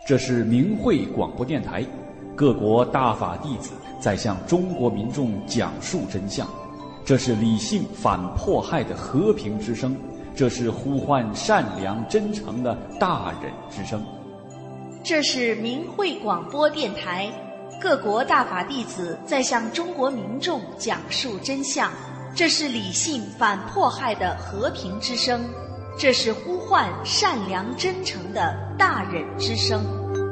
这是明慧广播电台，各国大法弟子在向中国民众讲述真相。这是理性反迫害的和平之声，这是呼唤善良真诚的大忍之声。 这是明慧广播电台，各国大法弟子在向中国民众讲述真相。这是理性反迫害的和平之声，这是呼唤善良真诚的大忍之声。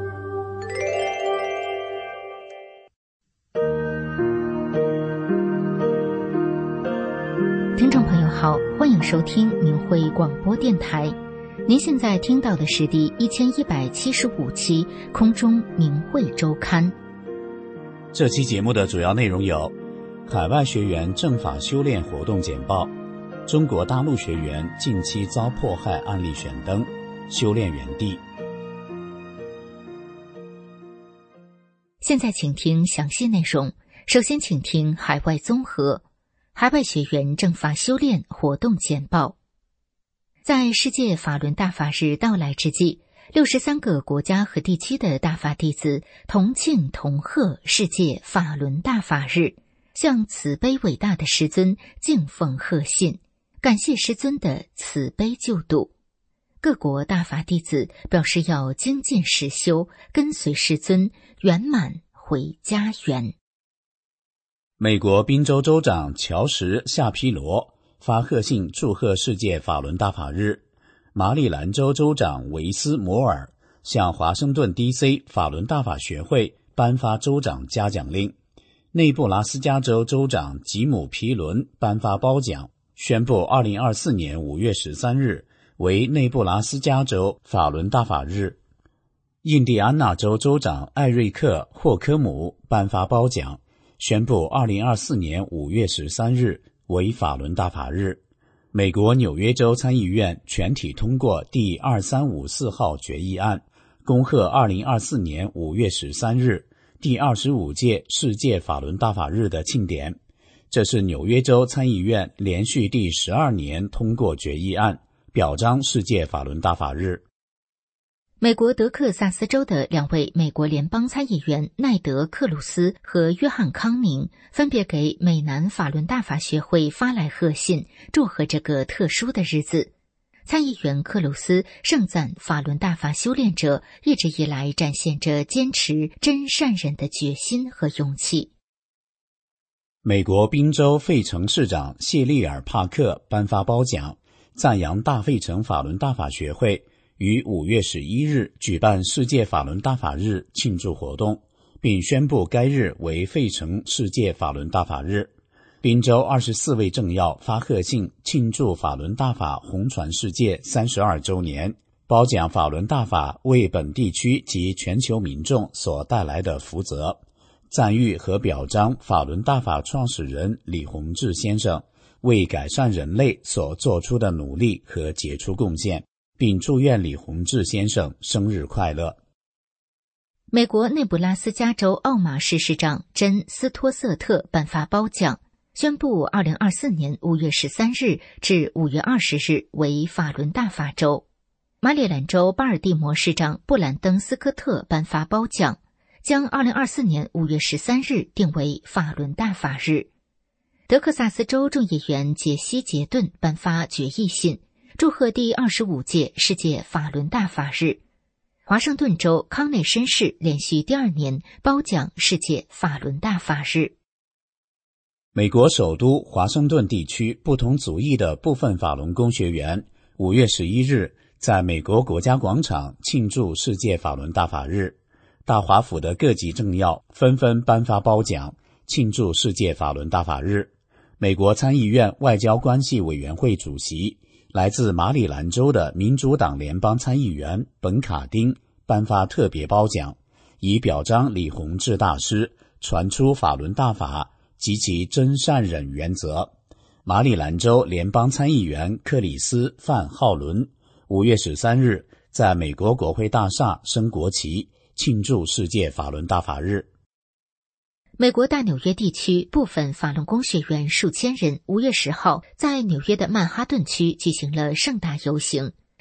听众朋友好，欢迎收听明慧广播电台。您现在听到的是第1175期空中明慧周刊。 这期节目的主要内容有：海外学员正法修炼活动简报，中国大陆学员近期遭迫害案例选灯，修炼园地。 现在请听详细内容。首先请听海外综合，海外学员正法修炼活动简报。在世界法轮大法日到来之际，63个国家和地区的大法弟子同庆同贺世界法轮大法日，向慈悲伟大的师尊敬奉贺信，感谢师尊的慈悲救度。各国大法弟子表示要精进实修，跟随师尊圆满回家园。 美国宾州州长乔什·夏皮罗发贺信祝贺世界法轮大法日。马里兰州州长维斯摩尔向华盛顿 DC 法轮大法学会颁发州长嘉奖令。内布拉斯加州州长吉姆·皮伦颁发褒奖，宣布2024年5月13日为内布拉斯加州法轮大法日。印第安纳州州长艾瑞克·霍科姆颁发褒奖，宣布2024年5月13日为法轮大法日。美国纽约州参议院全体通过第2354号决议案，恭贺2024年5月13日第25届世界法轮大法日的庆典。这是纽约州参议院连续第12年通过决议案，表彰世界法轮大法日。 美国德克萨斯州的2位美国联邦参议员奈德·克鲁斯和约翰·康宁分别给美南法轮大法学会发来贺信，祝贺这个特殊的日子。参议员克鲁斯盛赞法轮大法修炼者一直以来展现着坚持真善忍的决心和勇气。 美国宾州费城市长谢利尔·帕克颁发褒奖，赞扬大费城法轮大法学会于5月11日举办世界法轮大法日庆祝活动，并宣布该日为费城世界法轮大法日。宾州24位政要发贺信庆祝法轮大法红传世界32周年，褒奖法轮大法为本地区及全球民众所带来的福泽，赞誉和表彰法轮大法创始人李洪志先生为改善人类所做出的努力和杰出贡献，并祝愿李洪志先生生日快乐。 美国内布拉斯加州奥马市市长珍·斯托瑟特颁发褒奖，宣布2024年5月13日至5月20日为法轮大法周。马里兰州巴尔的摩市长布兰登·斯科特颁发褒奖，将2024年5月13日定为法轮大法日。德克萨斯州众议员杰西·杰顿颁发决议信，祝贺第25届世界法轮大法日。华盛顿州康内绅士连续第2年褒奖世界法轮大法日。 美国首都华盛顿地区不同族裔的部分法轮功学员5月11日在美国国家广场庆祝世界法轮大法日。大华府的各级政要纷纷颁发褒奖，庆祝世界法轮大法日。美国参议院外交关系委员会主席来自马里兰州的民主党联邦参议员本卡丁颁发特别褒奖，以表彰李洪志大师传出法轮大法及其真善忍原则。马里兰州联邦参议员克里斯·范浩伦5月13日在美国国会大厦升国旗，庆祝世界法轮大法日。 美国大纽约地区部分法轮功学员数千人5月10号在纽约的曼哈顿区举行了盛大游行，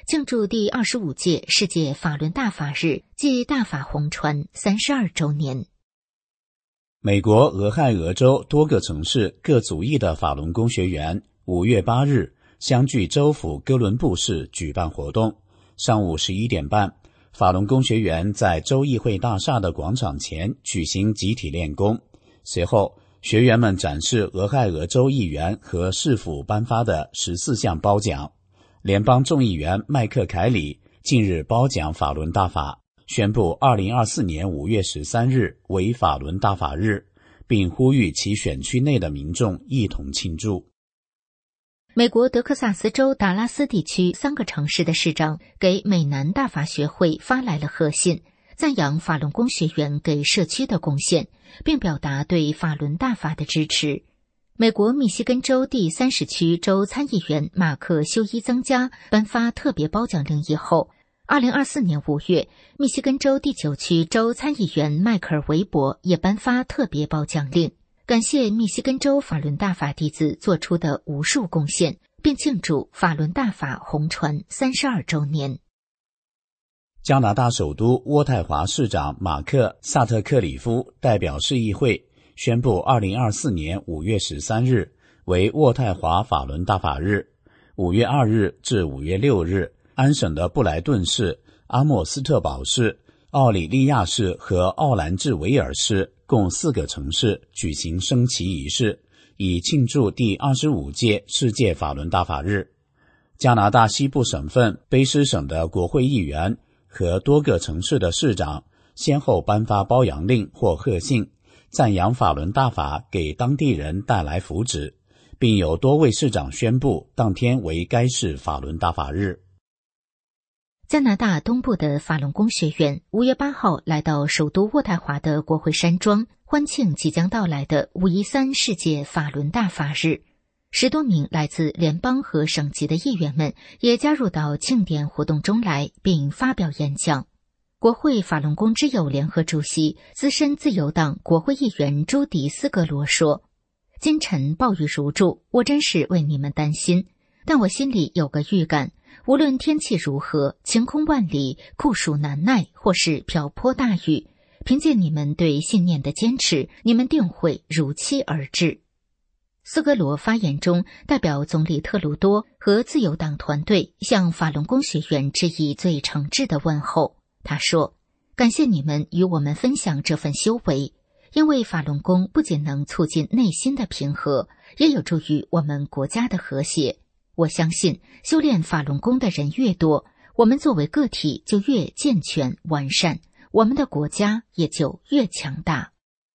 庆祝第25届世界法轮大法日暨大法红传32周年。 美国俄亥俄州多个城市各族裔的法轮功学员5月8日相聚州府哥伦布市举办活动。上午11点半，法轮功学员在州议会大厦的广场前举行集体练功。随后，学员们展示俄亥俄州议员和市府颁发的14项褒奖。联邦众议员麦克凯里近日褒奖法轮大法，宣布2024年5月13日为法轮大法日，并呼吁其选区内的民众一同庆祝。 美国德克萨斯州达拉斯地区3个城市的市长给美南大法学会发来了贺信，赞扬法轮功学员给社区的贡献，并表达对法轮大法的支持。美国密西根州第30区州参议员马克·休伊增加颁发特别褒奖令以后，2024年5月，密西根州第9区州参议员迈克尔·韦伯也颁发特别褒奖令，感谢密西根州法轮大法弟子做出的无数贡献，并庆祝法轮大法红传32周年。 加拿大首都渥太华市长马克·萨特克里夫代表市议会宣布2024年5月13日为渥太华法轮大法日。5月2日至5月6日，安省的布莱顿市、阿默斯特堡市、奥里利亚市和奥兰治维尔市共4个城市举行升旗仪式，以庆祝第25届世界法轮大法日。加拿大西部省份卑诗省的国会议员和多个城市的市长先后颁发褒扬令或贺信，赞扬法轮大法给当地人带来福祉，并有多位市长宣布当天为该市法轮大法日。 加拿大东部的法轮功学员5月8号来到首都渥太华的国会山庄，欢庆即将到来的513世界法轮大法日。10多名来自联邦和省级的议员们也加入到庆典活动中来，并发表演讲。国会法轮功之友联合主席、资深自由党国会议员朱迪斯格罗说：“今晨暴雨如注，我真是为你们担心，但我心里有个预感，无论天气如何，晴空万里，酷暑难耐，或是瓢泼大雨，凭借你们对信念的坚持，你们定会如期而至。”斯格罗发言中代表总理特鲁多和自由党团队向法轮功学员致以最诚挚的问候。他说：“感谢你们与我们分享这份修为，因为法轮功不仅能促进内心的平和，也有助于我们国家的和谐。我相信修炼法轮功的人越多，我们作为个体就越健全完善，我们的国家也就越强大。”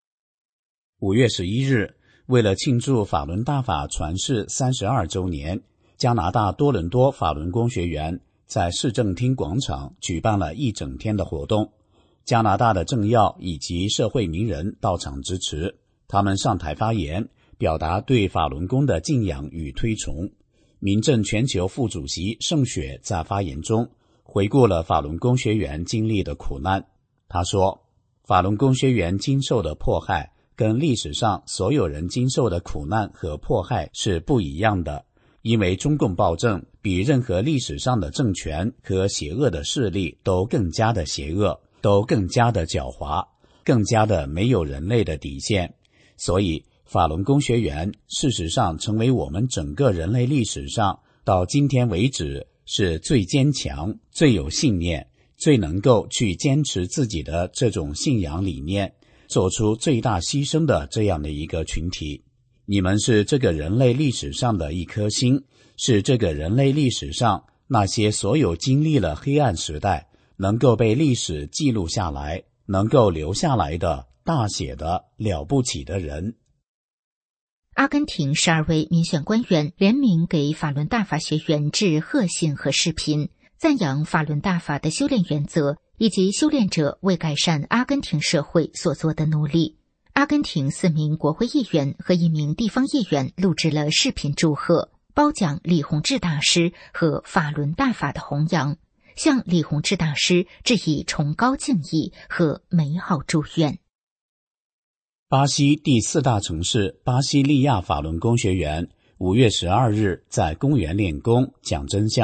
5月11日，为了庆祝法轮大法传世32周年，加拿大多伦多法轮功学员在市政厅广场举办了一整天的活动。加拿大的政要以及社会名人到场支持，他们上台发言，表达对法轮功的敬仰与推崇。民政全球副主席盛雪在发言中回顾了法轮功学员经历的苦难。他说：“法轮功学员经受的迫害跟历史上所有人经受的苦难和迫害是不一样的，因为中共暴政比任何历史上的政权和邪恶的势力都更加的邪恶，都更加的狡猾，更加的没有人类的底线。所以法轮功学员事实上成为我们整个人类历史上到今天为止是最坚强、最有信念、最能够去坚持自己的这种信仰理念，做出最大牺牲的这样的一个群体。你们是这个人类历史上的一颗星，是这个人类历史上那些所有经历了黑暗时代能够被历史记录下来，能够留下来的大写的了不起的人。 阿根廷12位民选官员联名给法轮大法学员致贺信和视频，赞扬法轮大法的修炼原则以及修炼者为改善阿根廷社会所做的努力。阿根廷4名国会议员和1名地方议员录制了视频祝贺，褒奖李洪志大师和法轮大法的弘扬，向李洪志大师致以崇高敬意和美好祝愿。 巴西第4大城市巴西利亚法轮功学员5月12日在公园练功讲真相，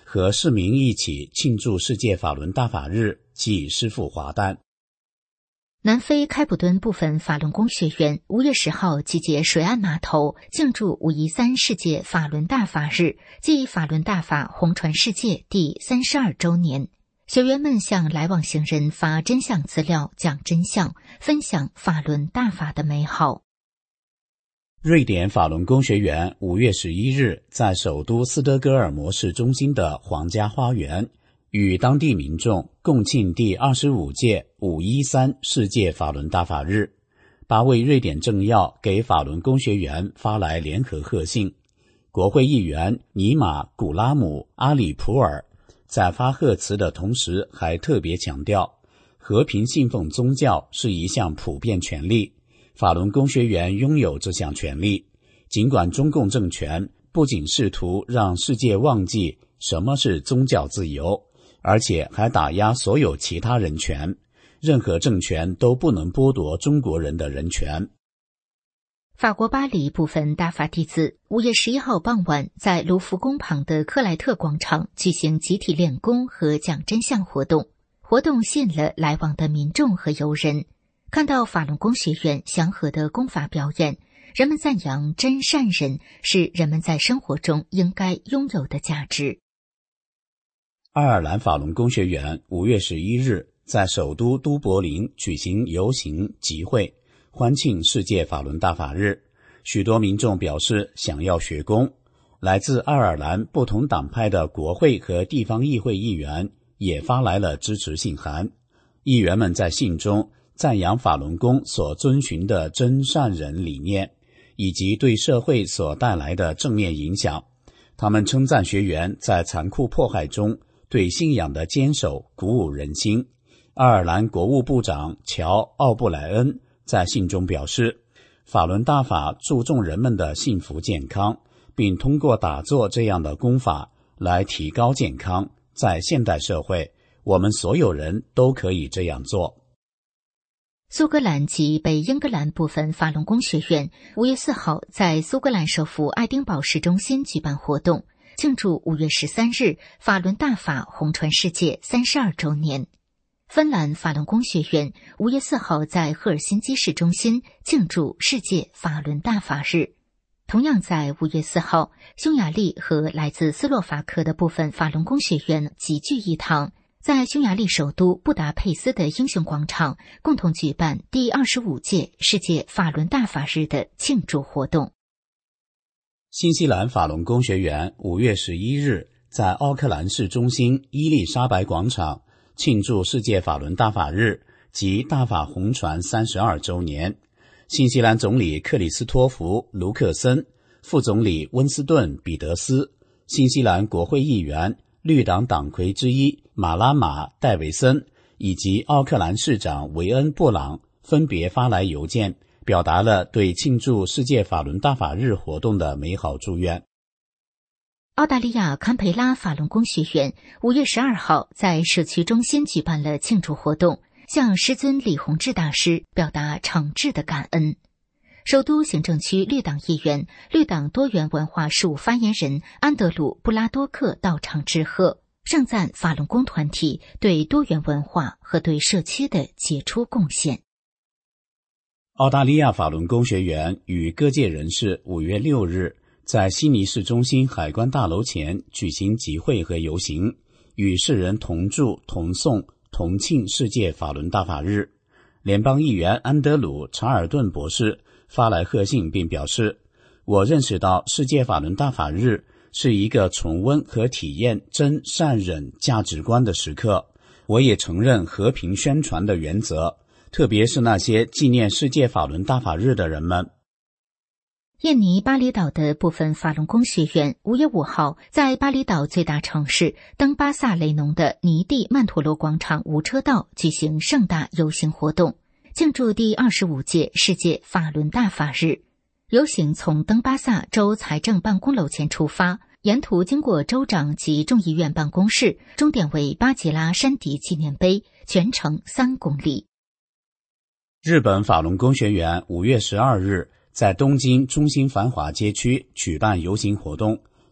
和市民一起庆祝世界法轮大法日暨师傅华诞。 南非开普敦部分法轮功学员5月10号集结水岸码头，庆祝513世界法轮大法日暨法轮大法红传世界第32周年。学员们向来往行人发真相资料，讲真相，分享法轮大法的美好。 瑞典法轮功学员5月11日在首都斯德哥尔摩市中心的皇家花园，与当地民众共庆第25届513世界法轮大法日。8位瑞典政要给法轮功学员发来联合贺信。国会议员尼玛·古拉姆·阿里普尔在发贺词的同时还特别强调，和平信奉宗教是一项普遍权利，法轮功学员拥有这项权利。尽管中共政权不仅试图让世界忘记什么是宗教自由，而且还打压所有其他人权，任何政权都不能剥夺中国人的人权。 法国巴黎部分大法弟子5月11号傍晚在卢浮宫旁的克莱特广场举行集体练功和讲真相活动，活动吸引了来往的民众和游人。看到法轮功学员祥和的功法表演，人们赞扬真善忍是人们在生活中应该拥有的价值。 爱尔兰法轮功学员5月11日在首都都柏林举行游行集会，欢庆世界法轮大法日。许多民众表示想要学功。来自爱尔兰不同党派的国会和地方议会议员也发来了支持信函。议员们在信中赞扬法轮功所遵循的真善忍理念，以及对社会所带来的正面影响。他们称赞学员在残酷迫害中对信仰的坚守鼓舞人心。爱尔兰国务部长乔·奥布莱恩在信中表示，法轮大法注重人们的幸福健康，并通过打坐这样的功法来提高健康。在现代社会，我们所有人都可以这样做。 苏格兰及北英格兰部分法轮功学院5月4号在苏格兰首府爱丁堡市中心举办活动，庆祝5月13日法轮大法红传世界32周年。芬兰法轮功学院5月4号在赫尔辛基市中心庆祝世界法轮大法日。同样在5月4号，匈牙利和来自斯洛伐克的部分法轮功学院集聚一堂，在匈牙利首都布达佩斯的英雄广场共同举办第25届世界法轮大法日的庆祝活动。 新西兰法轮功学员5月11日在奥克兰市中心伊丽莎白广场庆祝世界法轮大法日及大法红传32周年。新西兰总理克里斯托弗·卢克森、副总理温斯顿·彼得斯、新西兰国会议员绿党党魁之一马拉马·戴维森以及奥克兰市长维恩·布朗分别发来邮件，表达了对庆祝世界法轮大法日活动的美好祝愿。 澳大利亚堪培拉法轮功学院5月12号在社区中心举办了庆祝活动，向师尊李洪志大师表达诚挚的感恩。首都行政区绿党议员、绿党多元文化事务发言人安德鲁·布拉多克到场致贺，盛赞法轮功团体对多元文化和对社区的杰出贡献。 澳大利亚法轮功学员与各界人士5月6日在悉尼市中心海关大楼前举行集会和游行，与世人同祝同颂同庆世界法轮大法日。联邦议员安德鲁·查尔顿博士发来贺信并表示，我认识到世界法轮大法日是一个重温和体验真善忍价值观的时刻。我也承认和平宣传的原则，特别是那些纪念世界法轮大法日的人们。 印尼巴厘岛的部分法轮功学员5月5号在巴厘岛最大城市登巴萨雷农的尼蒂曼陀罗广场无车道举行盛大游行活动，庆祝第25届世界法轮大法日。游行从登巴萨州财政办公楼前出发，沿途经过州长及众议院办公室，终点为巴吉拉山迪纪念碑，全程3公里。 日本法轮功学员5月12日在东京中心繁华街区举办游行活动，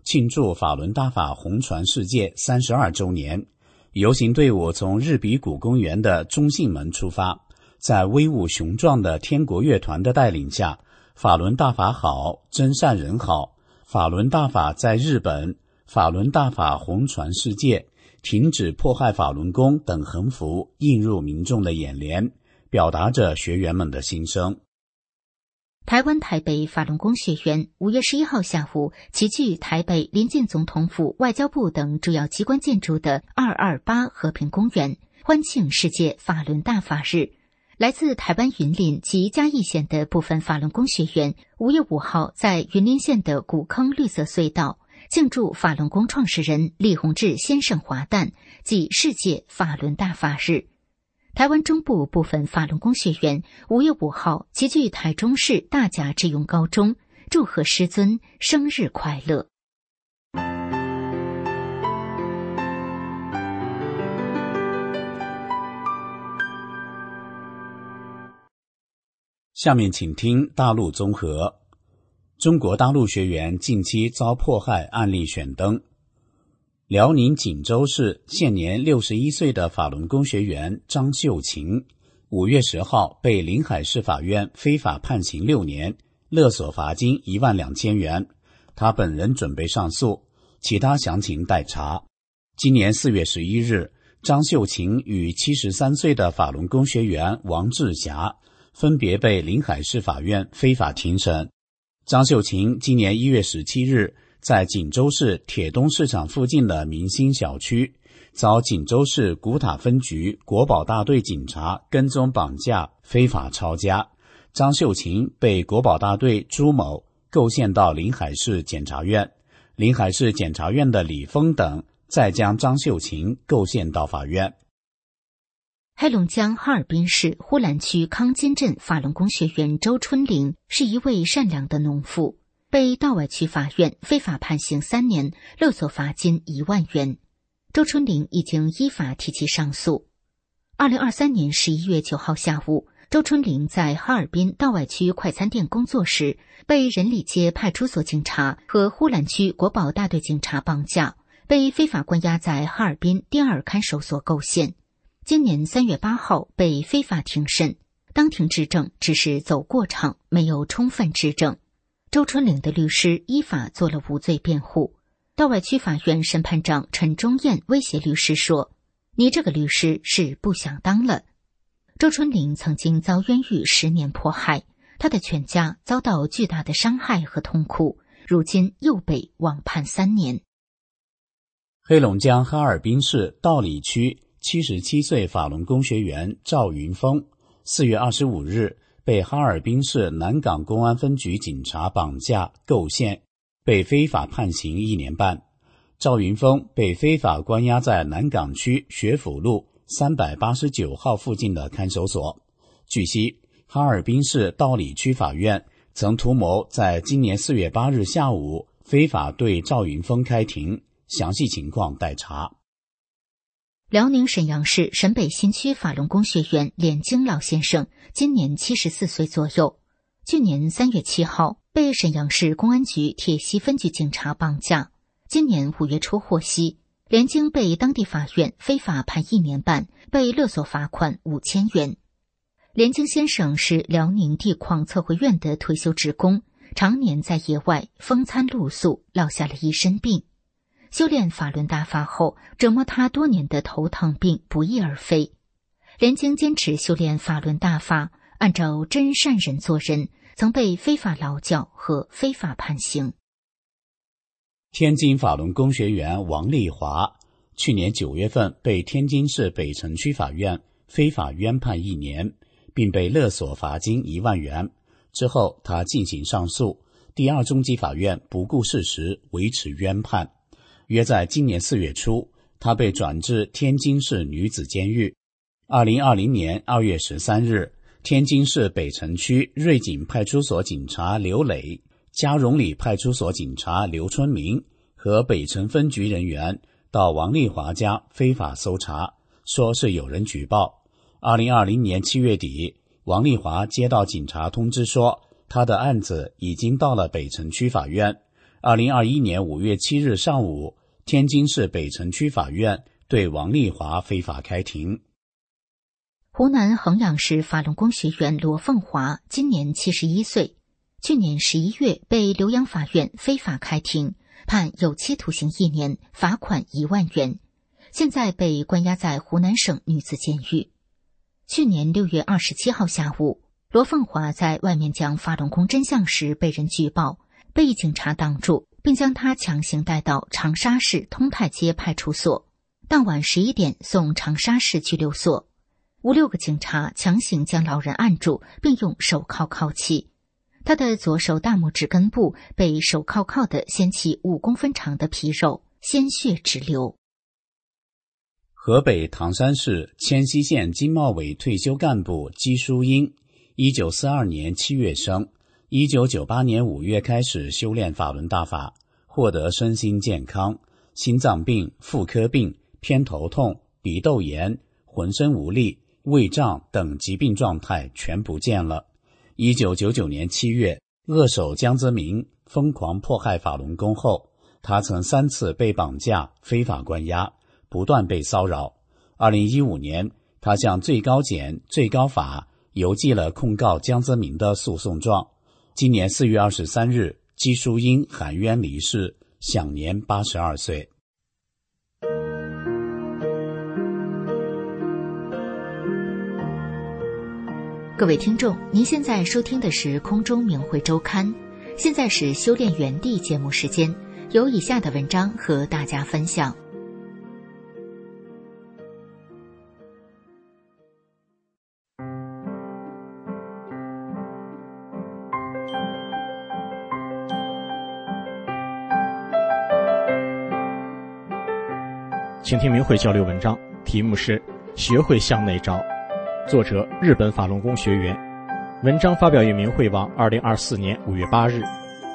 庆祝法轮大法红传世界32周年。游行队伍从日比谷公园的中信门出发，在威武雄壮的天国乐团的带领下，法轮大法好，真善人好，法轮大法在日本，法轮大法红传世界，停止迫害法轮功等横幅映入民众的眼帘，表达着学员们的心声。 台湾台北法轮功学员5月11号下午齐聚台北临近总统府、外交部等主要机关建筑的228和平公园，欢庆世界法轮大法日。来自台湾云林及嘉义县的部分法轮功学员5月5号在云林县的古坑绿色隧道庆祝法轮功创始人李洪志先生华诞暨世界法轮大法日。台湾中部部分法轮功学员5月5号齐聚台中市大甲智勇高中，祝贺师尊生日快乐。 下面请听大陆综合。中国大陆学员近期遭迫害案例选登。辽宁锦州市现年61岁的法轮功学员张秀琴5月10号被临海市法院非法判刑6年，勒索罚金12000元。他本人准备上诉，其他详情待查。今年4月11日，张秀琴与73岁的法轮功学员王志霞分别被临海市法院非法庭审。张秀琴今年1月17日在锦州市铁东市场附近的明星小区，遭锦州市古塔分局国保大队警察跟踪绑架，非法抄家。张秀琴被国保大队朱某构陷到临海市检察院，临海市检察院的李峰等再将张秀琴构陷到法院。 黑龙江哈尔滨市呼兰区康金镇法轮功学员周春玲是一位善良的农妇，被道外区法院非法判刑3年，勒索罚金1万元。周春玲已经依法提起上诉。2023年11月9号下午，周春玲在哈尔滨道外区快餐店工作时，被仁里街派出所警察和呼兰区国保大队警察绑架，被非法关押在哈尔滨第2看守所构陷。今年3月8号被非法庭审，当庭质证只是走过场，没有充分质证。周春玲的律师依法做了无罪辩护。道外区法院审判长陈忠燕威胁律师说：“你这个律师是不想当了。”周春玲曾经遭冤狱10年迫害，她的全家遭到巨大的伤害和痛苦，如今又被网判3年。 黑龙江哈尔滨市道里区77岁法轮功学员赵云峰4月25日被哈尔滨市南港公安分局警察绑架构陷，被非法判刑1年半。赵云峰被非法关押在南港区学府路389号附近的看守所。据悉，哈尔滨市道里区法院曾图谋在今年4月8日下午非法对赵云峰开庭，详细情况待查。 辽宁沈阳市沈北新区法轮功学员连京老先生今年74岁左右，去年3月7号被沈阳市公安局铁西分局警察绑架，今年5月初获悉，连京被当地法院非法判1年半，被勒索罚款5000元。连京先生是辽宁地矿测绘院的退休职工，常年在野外风餐露宿，落下了一身病。修炼法轮大法后，折磨他多年的头疼病不翼而飞。连京坚持修炼法轮大法，按照真善人做人，曾被非法劳教和非法判刑。 天津法轮功学员王丽华去年9月份被天津市北城区法院非法冤判1年，并被勒索罚金1万元。之后他进行上诉，第2中级法院不顾事实维持冤判。约在今年4月初，他被转至天津市女子监狱。2020年2月13日，天津市北城区瑞景派出所警察刘磊、嘉荣里派出所警察刘春明和北城分局人员到王丽华家非法搜查，说是有人举报。2020年7月底，王丽华接到警察通知说，他的案子已经到了北城区法院。 2021年5月7日上午，天津市北城区法院对王丽华非法开庭。 湖南衡阳市法轮功学员罗凤华今年71岁，去年11月被浏阳法院非法开庭，判有期徒刑1年，罚款1万元，现在被关押在湖南省女子监狱。去年6月27号下午，罗凤华在外面讲法轮功真相时被人举报，被警察挡住，并将他强行带到长沙市通泰街派出所，当晚11点送长沙市拘留所。5-6个警察强行将老人按住，并用手铐铐起。他的左手大拇指根部被手铐铐的掀起5公分长的皮肉，鲜血直流。 河北唐山市迁西县经贸委退休干部姬淑英，1942年7月生，1998年5月开始修炼法轮大法，获得身心健康，心脏病、妇科病、偏头痛、鼻窦炎、浑身无力、胃胀等疾病状态全不见了。1999年7月，恶手江泽民疯狂迫害法轮功后，他曾3次被绑架、非法关押，不断被骚扰。2015年，他向最高检、最高法邮寄了控告江泽民的诉讼状。今年4月23日，姬淑英含冤离世，享年82岁。 各位听众，您现在收听的是空中明慧周刊，现在是修炼原地节目时间，有以下的文章和大家分享。 请听明慧交流文章，题目是学会向内找，作者日本法轮功学员，文章发表于明慧网2024年5月8日。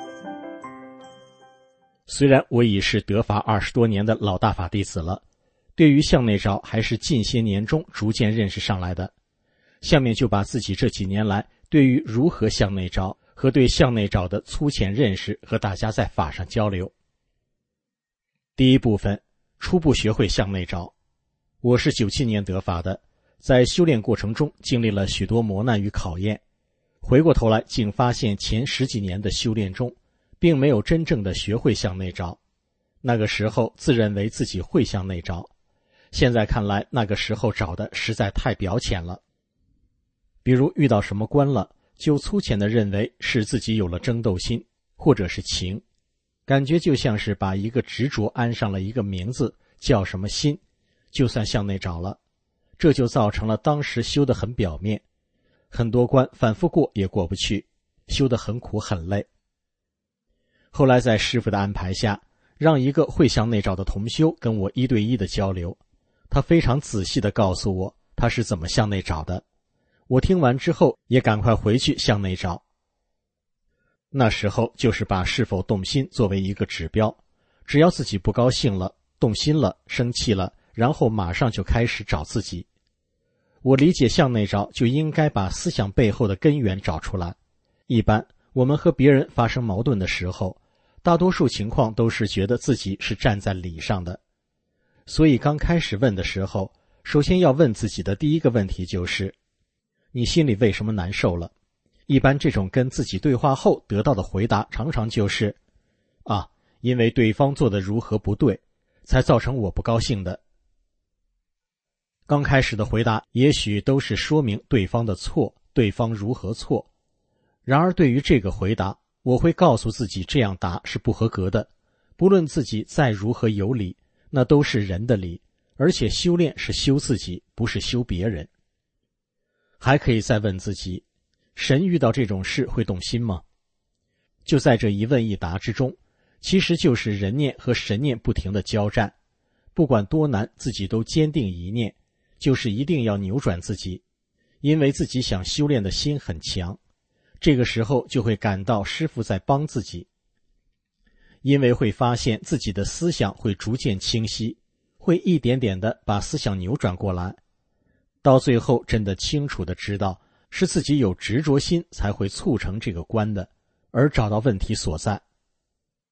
虽然我已是得法20多年的老大法弟子了，对于向内找还是近些年中逐渐认识上来的。下面就把自己这几年来对于如何向内找和对向内找的粗浅认识和大家在法上交流。第一部分，初步学会向内找。我是97年得法的，在修炼过程中经历了许多磨难与考验，回过头来竟发现前10几年的修炼中并没有真正的学会向内找。那个时候自认为自己会向内找，现在看来那个时候找的实在太表浅了。比如遇到什么关了，就粗浅地认为是自己有了争斗心，或者是情，感觉就像是把一个执着安上了一个名字，叫什么心，就算向内找了。这就造成了当时修得很表面，很多关反复过也过不去，修得很苦很累。后来在师父的安排下，让一个会向内找的同修跟我1对1的交流，他非常仔细地告诉我他是怎么向内找的。我听完之后也赶快回去向内找。那时候就是把是否动心作为一个指标，只要自己不高兴了、动心了、生气了，然后马上就开始找自己。我理解向内找就应该把思想背后的根源找出来。一般我们和别人发生矛盾的时候，大多数情况都是觉得自己是站在理上的，所以刚开始问的时候，首先要问自己的第一个问题就是你心里为什么难受了。一般这种跟自己对话后得到的回答常常就是因为对方做的如何不对，才造成我不高兴的。刚开始的回答也许都是说明对方的错，对方如何错。然而对于这个回答，我会告诉自己这样答是不合格的，不论自己再如何有理，那都是人的理，而且修炼是修自己，不是修别人。还可以再问自己，神遇到这种事会动心吗？就在这一问一答之中，其实就是人念和神念不停的交战，不管多难，自己都坚定一念，就是一定要扭转自己，因为自己想修炼的心很强，这个时候就会感到师父在帮自己，因为会发现自己的思想会逐渐清晰，会一点点的把思想扭转过来，到最后真的清楚的知道是自己有执着心才会促成这个关的，而找到问题所在。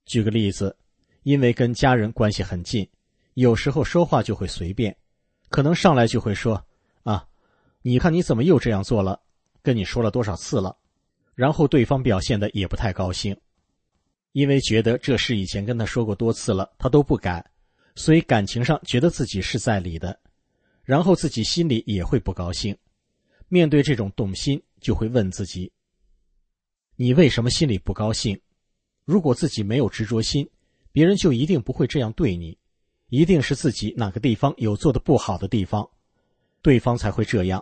举个例子，因为跟家人关系很近，有时候说话就会随便，可能上来就会说啊，你看你怎么又这样做了，跟你说了多少次了，然后对方表现得也不太高兴，因为觉得这事以前跟他说过多次了，他都不改，所以感情上觉得自己是在理的，然后自己心里也会不高兴。面对这种动心，就会问自己，你为什么心里不高兴？如果自己没有执着心，别人就一定不会这样对你，一定是自己哪个地方有做得不好的地方，对方才会这样。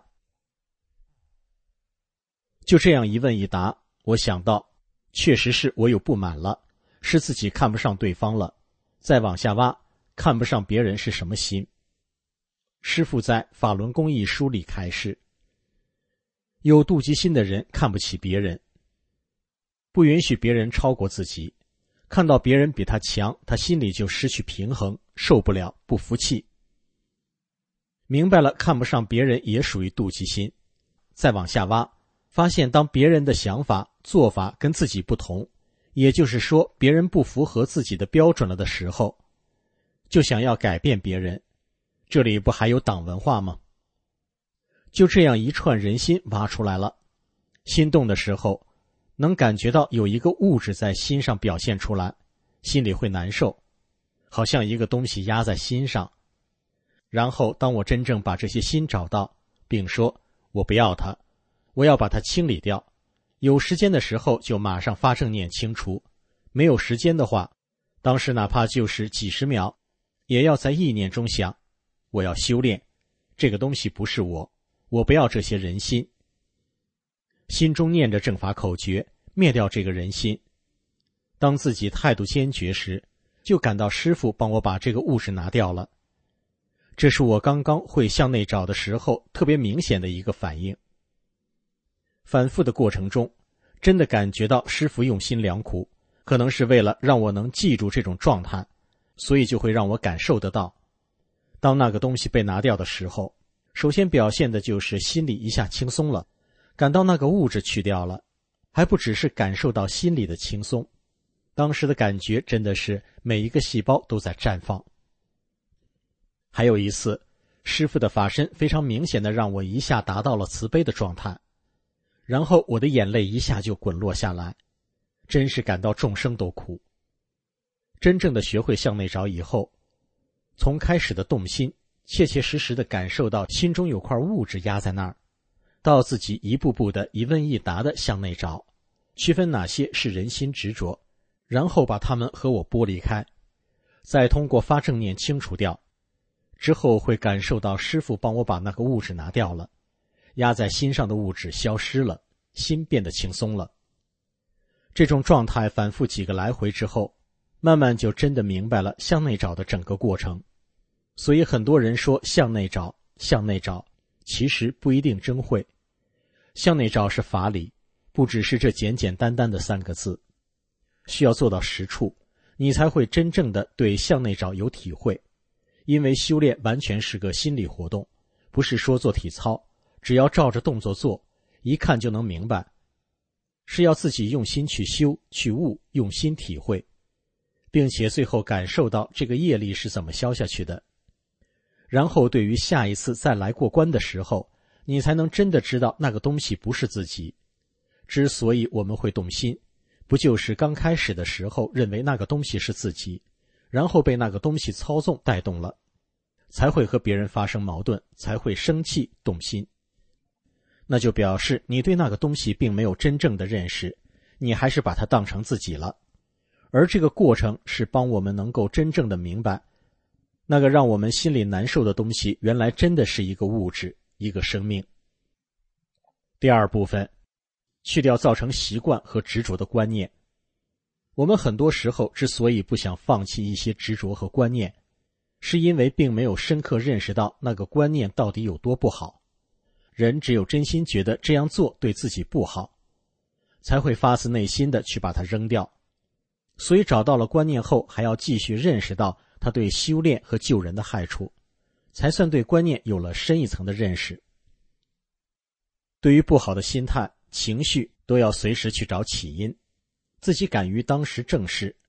就这样一问一答，我想到确实是我有不满了，是自己看不上对方了，再往下挖，看不上别人是什么心？师父在《法轮功》一书里开示，有妒忌心的人看不起别人，不允许别人超过自己，看到别人比他强，他心里就失去平衡，受不了，不服气。明白了看不上别人也属于妒忌心，再往下挖，发现当别人的想法做法跟自己不同，也就是说别人不符合自己的标准了的时候，就想要改变别人，这里不还有党文化吗？就这样一串人心挖出来了，心动的时候能感觉到有一个物质在心上表现出来，心里会难受，好像一个东西压在心上。然后当我真正把这些心找到，并说我不要它，我要把它清理掉，有时间的时候就马上发正念清除，没有时间的话，当时哪怕就是几十秒，也要在意念中想，我要修炼，这个东西不是我，我不要这些人心。心中念着正法口诀，灭掉这个人心。当自己态度坚决时，就感到师父帮我把这个物质拿掉了。这是我刚刚会向内找的时候特别明显的一个反应。反复的过程中，真的感觉到师父用心良苦，可能是为了让我能记住这种状态，所以就会让我感受得到。当那个东西被拿掉的时候，首先表现的就是心里一下轻松了，感到那个物质去掉了，还不只是感受到心里的轻松，当时的感觉真的是每一个细胞都在绽放。还有一次，师父的法身非常明显的让我一下达到了慈悲的状态，然后我的眼泪一下就滚落下来，真是感到众生都苦。真正的学会向内找以后，从开始的动心，切切实实的感受到心中有块物质压在那儿，到自己一步步的一问一答的向内找，区分哪些是人心执着，然后把它们和我剥离开，再通过发正念清除掉，之后会感受到师父帮我把那个物质拿掉了，压在心上的物质消失了，心变得轻松了。这种状态反复几个来回之后，慢慢就真的明白了向内找的整个过程。所以很多人说向内找，向内找，其实不一定真会。向内找是法理，不只是这简简单单的3个字，需要做到实处，你才会真正的对向内找有体会。因为修炼完全是个心理活动，不是说做体操，只要照着动作做，一看就能明白，是要自己用心去修去悟，用心体会，并且最后感受到这个业力是怎么消下去的。然后对于下一次再来过关的时候，你才能真的知道那个东西不是自己。之所以我们会动心，不就是刚开始的时候认为那个东西是自己，然后被那个东西操纵带动了，才会和别人发生矛盾，才会生气动心。那就表示你对那个东西并没有真正的认识，你还是把它当成自己了。而这个过程是帮我们能够真正的明白，那个让我们心里难受的东西原来真的是一个物质，一个生命。第二部分，去掉造成习惯和执着的观念。我们很多时候之所以不想放弃一些执着和观念，是因为并没有深刻认识到那个观念到底有多不好。人只有真心觉得这样做对自己不好，才会发自内心的去把它扔掉。所以找到了观念后，还要继续认识到它对修炼和救人的害处，才算对观念有了深一层的认识。对于不好的心态、情绪，都要随时去找起因，自己敢于当时正视，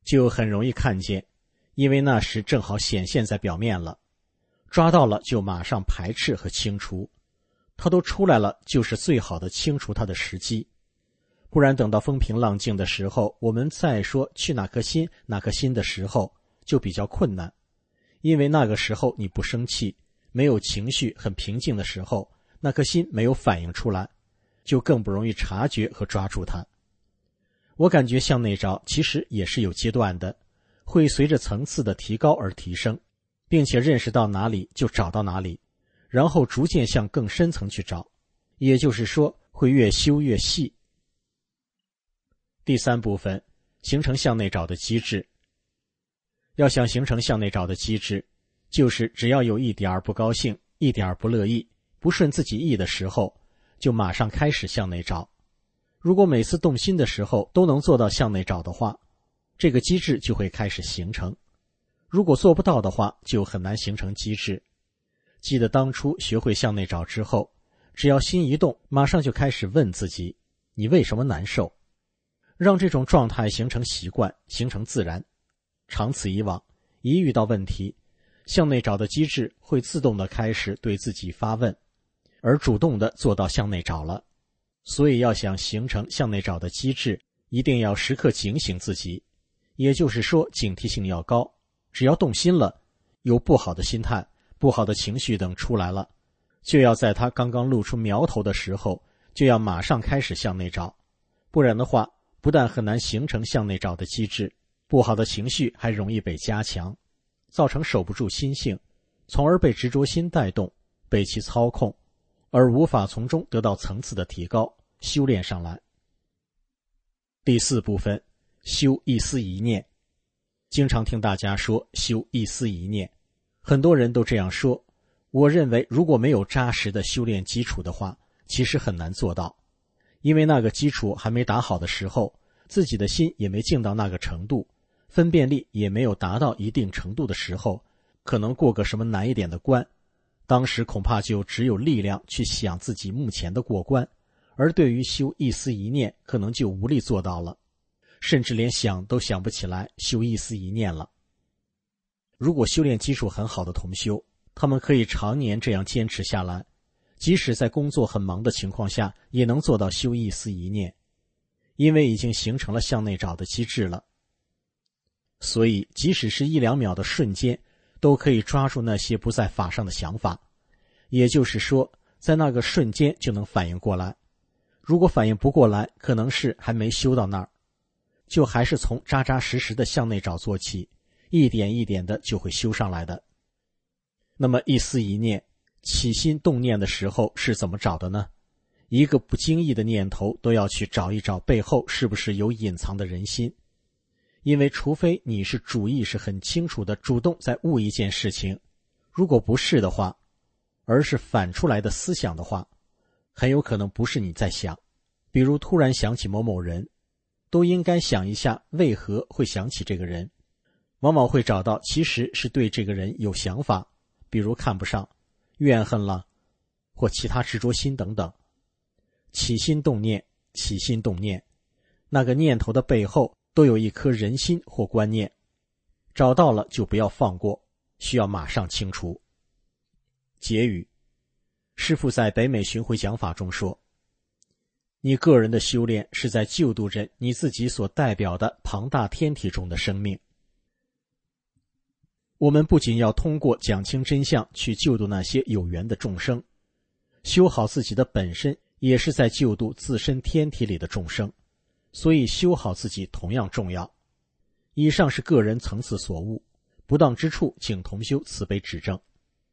就很容易看见，因为那时正好显现在表面了。抓到了就马上排斥和清除，它都出来了，就是最好的清除它的时机。不然等到风平浪静的时候，我们再说去哪颗心哪颗心的时候，就比较困难。因为那个时候你不生气，没有情绪，很平静的时候，那颗心没有反应出来，就更不容易察觉和抓住它。我感觉向内找其实也是有阶段的，会随着层次的提高而提升，并且认识到哪里就找到哪里，然后逐渐向更深层去找，也就是说会越修越细。第三部分，形成向内找的机制。要想形成向内找的机制，就是只要有一点不高兴，一点不乐意，不顺自己意的时候，就马上开始向内找。如果每次动心的时候都能做到向内找的话，这个机制就会开始形成。如果做不到的话，就很难形成机制。记得当初学会向内找之后，只要心一动，马上就开始问自己，你为什么难受？让这种状态形成习惯，形成自然。长此以往，一遇到问题，向内找的机制会自动地开始对自己发问，而主动地做到向内找了。所以要想形成向内找的机制，一定要时刻警醒自己，也就是说警惕性要高。只要动心了，有不好的心态、不好的情绪等出来了，就要在它刚刚露出苗头的时候，就要马上开始向内找。不然的话，不但很难形成向内找的机制，不好的情绪还容易被加强，造成守不住心性，从而被执着心带动，被其操控，而无法从中得到层次的提高，修炼上来。第四部分，修一丝一念。经常听大家说修一丝一念，很多人都这样说。我认为如果没有扎实的修炼基础的话，其实很难做到。因为那个基础还没打好的时候，自己的心也没静到那个程度，分辨力也没有达到一定程度的时候，可能过个什么难一点的关，当时恐怕就只有力量去想自己目前的过关，而对于修一丝一念可能就无力做到了，甚至连想都想不起来修一丝一念了。如果修炼基础很好的同修，他们可以常年这样坚持下来，即使在工作很忙的情况下，也能做到修一丝一念，因为已经形成了向内找的机制了。所以即使是1-2秒的瞬间，都可以抓住那些不在法上的想法，也就是说在那个瞬间就能反应过来。如果反应不过来，可能是还没修到那儿，就还是从扎扎实实的向内找做起，一点一点的就会修上来的。那么一丝一念，起心动念的时候是怎么找的呢？一个不经意的念头都要去找一找背后是不是有隐藏的人心。因为除非你是主意识很清楚的主动在悟一件事情，如果不是的话，而是反出来的思想的话，很有可能不是你在想。比如突然想起某某人，都应该想一下为何会想起这个人，往往会找到其实是对这个人有想法，比如看不上、怨恨了，或其他执着心等等。起心动念，起心动念，那个念头的背后都有一颗人心或观念，找到了就不要放过，需要马上清除。结语，师父在北美巡回讲法中说，你个人的修炼是在救度着你自己所代表的庞大天体中的生命。我们不仅要通过讲清真相去救度那些有缘的众生，修好自己的本身也是在救度自身天体里的众生，所以修好自己同样重要。以上是个人层次所悟，不当之处请同修慈悲指正。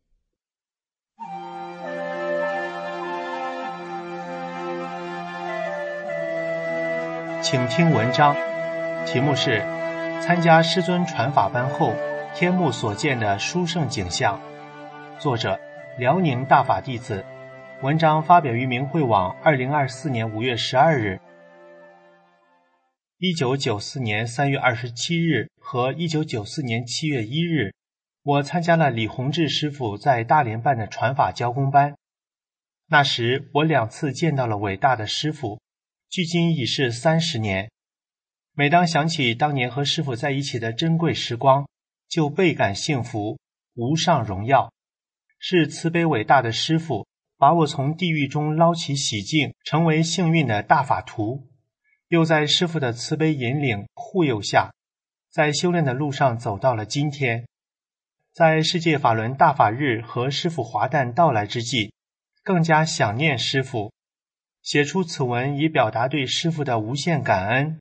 请听文章，题目是参加师尊传法班后天目所见的殊胜景象，作者辽宁大法弟子，文章发表于明慧网2024年5月12日。1994年3月27日和1994年7月1日，我参加了李洪志师父在大连办的传法教功班。那时我2次见到了伟大的师父，距今已是30年。 每当想起当年和师父在一起的珍贵时光，就倍感幸福，无上荣耀。是慈悲伟大的师父把我从地狱中捞起洗净，成为幸运的大法徒，又在师父的慈悲引领护佑下，在修炼的路上走到了今天。在世界法轮大法日和师父华诞到来之际，更加想念师父，写出此文以表达对师父的无限感恩。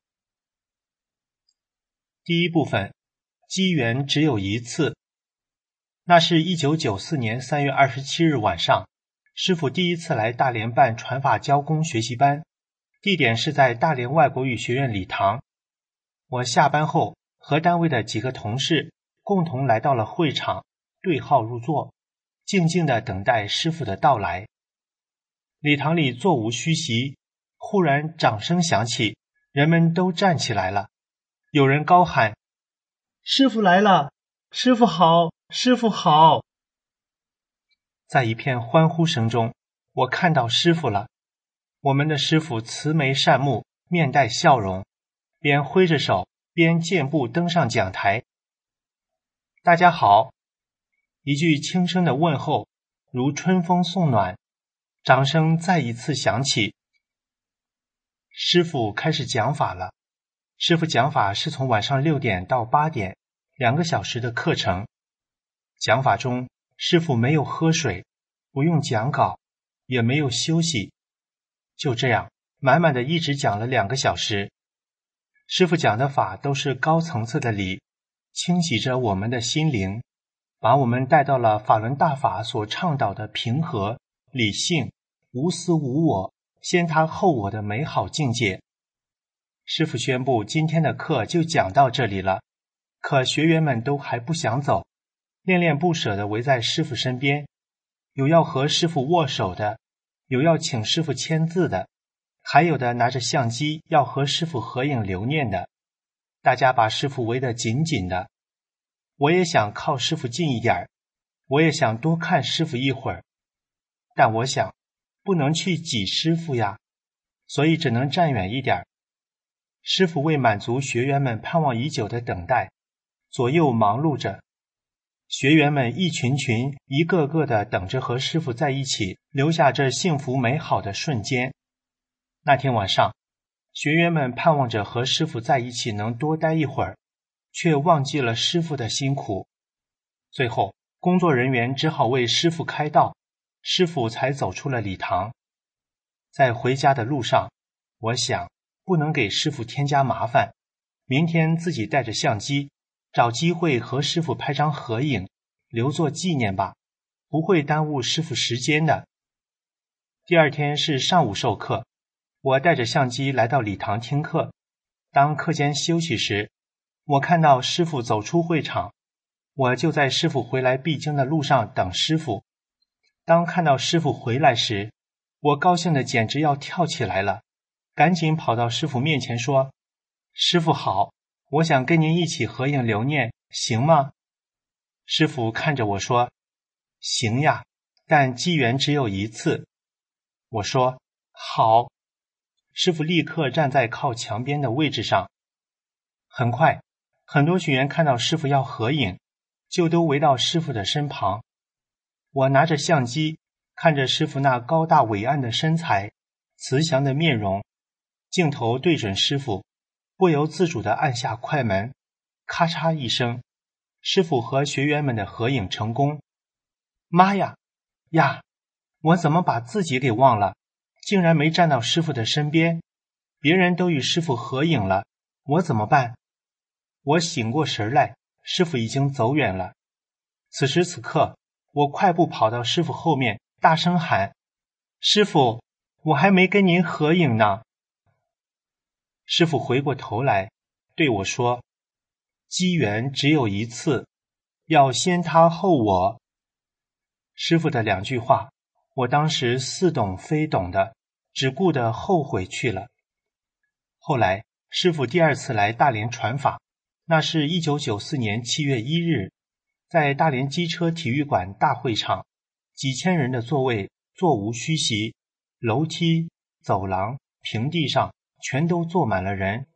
第一部分，机缘只有一次。那是1994年3月27日晚上，师父第一次来大连办传法教功学习班，地点是在大连外国语学院礼堂。我下班后和单位的几个同事共同来到了会场，对号入座，静静地等待师父的到来。礼堂里座无虚席，忽然掌声响起，人们都站起来了。有人高喊：师父来了，师父好，师父好。在一片欢呼声中，我看到师父了。我们的师父慈眉善目，面带笑容，边挥着手边健步登上讲台。大家好，一句轻声的问候如春风送暖，掌声再一次响起。师父开始讲法了。师父讲法是从晚上6点到8点，2个小时的课程。讲法中，师父没有喝水，不用讲稿，也没有休息，就这样满满的一直讲了2个小时。师父讲的法都是高层次的理，清洗着我们的心灵，把我们带到了法轮大法所倡导的平和、理性、无私无我、先他后我的美好境界。师父宣布今天的课就讲到这里了，可学员们都还不想走，恋恋不舍地围在师父身边，有要和师父握手的，有要请师父签字的，还有的拿着相机要和师父合影留念的。大家把师父围得紧紧的。我也想靠师父近一点，我也想多看师父一会儿，但我想不能去挤师父呀，所以只能站远一点。师父为满足学员们盼望已久的等待，左右忙碌着。学员们一群群一个个的等着和师父在一起，留下这幸福美好的瞬间。那天晚上，学员们盼望着和师父在一起能多待一会儿，却忘记了师父的辛苦。最后，工作人员只好为师父开道，师父才走出了礼堂。在回家的路上，我想不能给师父添加麻烦，明天自己带着相机，找机会和师父拍张合影，留作纪念吧，不会耽误师父时间的。第二天是上午授课，我带着相机来到礼堂听课。当课间休息时，我看到师父走出会场，我就在师父回来必经的路上等师父。当看到师父回来时，我高兴得简直要跳起来了，赶紧跑到师父面前说：师父好，我想跟您一起合影留念，行吗？师父看着我说：行呀，但机缘只有一次。我说：好。师父立刻站在靠墙边的位置上。很快，很多学员看到师父要合影，就都围到师父的身旁。我拿着相机，看着师父那高大伟岸的身材，慈祥的面容，镜头对准师父，不由自主地按下快门，咔嚓一声，师父和学员们的合影成功。妈呀，我怎么把自己给忘了，竟然没站到师父的身边，别人都与师父合影了，我怎么办？我醒过神来，师父已经走远了。此时此刻，我快步跑到师父后面，大声喊：师父，我还没跟您合影呢。师父回过头来对我说：机缘只有一次，要先他后我。师父的2句话，我当时似懂非懂的，只顾得后悔去了。后来师父第2次来大连传法，那是1994年7月1日，在大连机车体育馆大会场，几千人的座位座无虚席，楼梯、走廊、平地上全都坐满了人。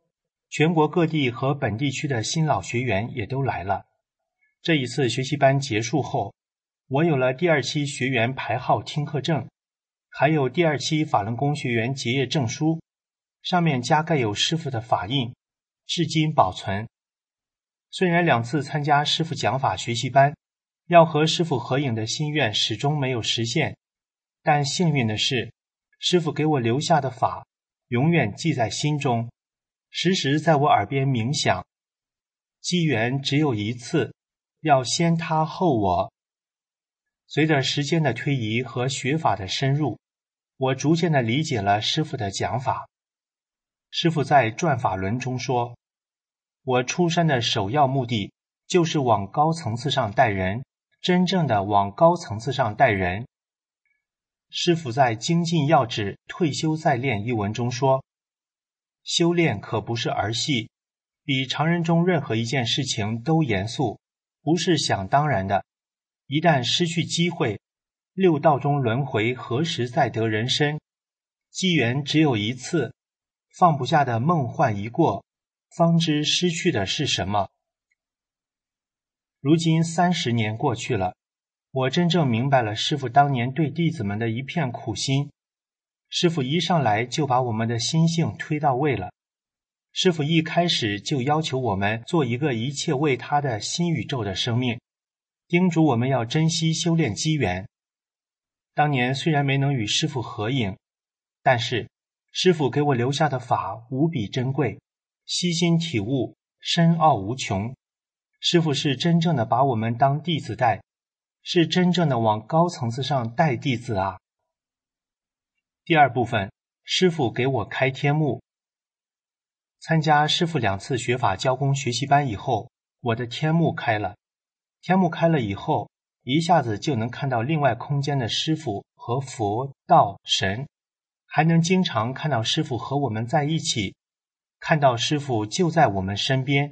全国各地和本地区的新老学员也都来了。这一次学习班结束后，我有了第2期学员排号听课证，还有第2期法轮功学员结业证书，上面加盖有师父的法印，至今保存。虽然2次参加师父讲法学习班，要和师父合影的心愿始终没有实现，但幸运的是，师父给我留下的法永远记在心中，时时在我耳边冥想。机缘只有一次，要先他后我。随着时间的推移和学法的深入，我逐渐地理解了师父的讲法。师父在转法轮中说，我出山的首要目的就是往高层次上带人，真正的往高层次上带人。师父在精进要旨退休再练一文中说，修炼可不是儿戏，比常人中任何一件事情都严肃，不是想当然的。一旦失去机会，6道中轮回何时再得人身？机缘只有一次，放不下的梦幻一过，方知失去的是什么。如今30年过去了，我真正明白了师父当年对弟子们的一片苦心。师父一上来就把我们的心性推到位了。师父一开始就要求我们做一个一切为他的新宇宙的生命，叮嘱我们要珍惜修炼机缘。当年虽然没能与师父合影，但是师父给我留下的法无比珍贵，悉心体悟，深奥无穷。师父是真正的把我们当弟子带，是真正的往高层次上带弟子啊。第2部分，师父给我开天目。参加师父2次学法教功学习班以后，我的天目开了。天目开了以后，一下子就能看到另外空间的师父和佛道神，还能经常看到师父和我们在一起，看到师父就在我们身边。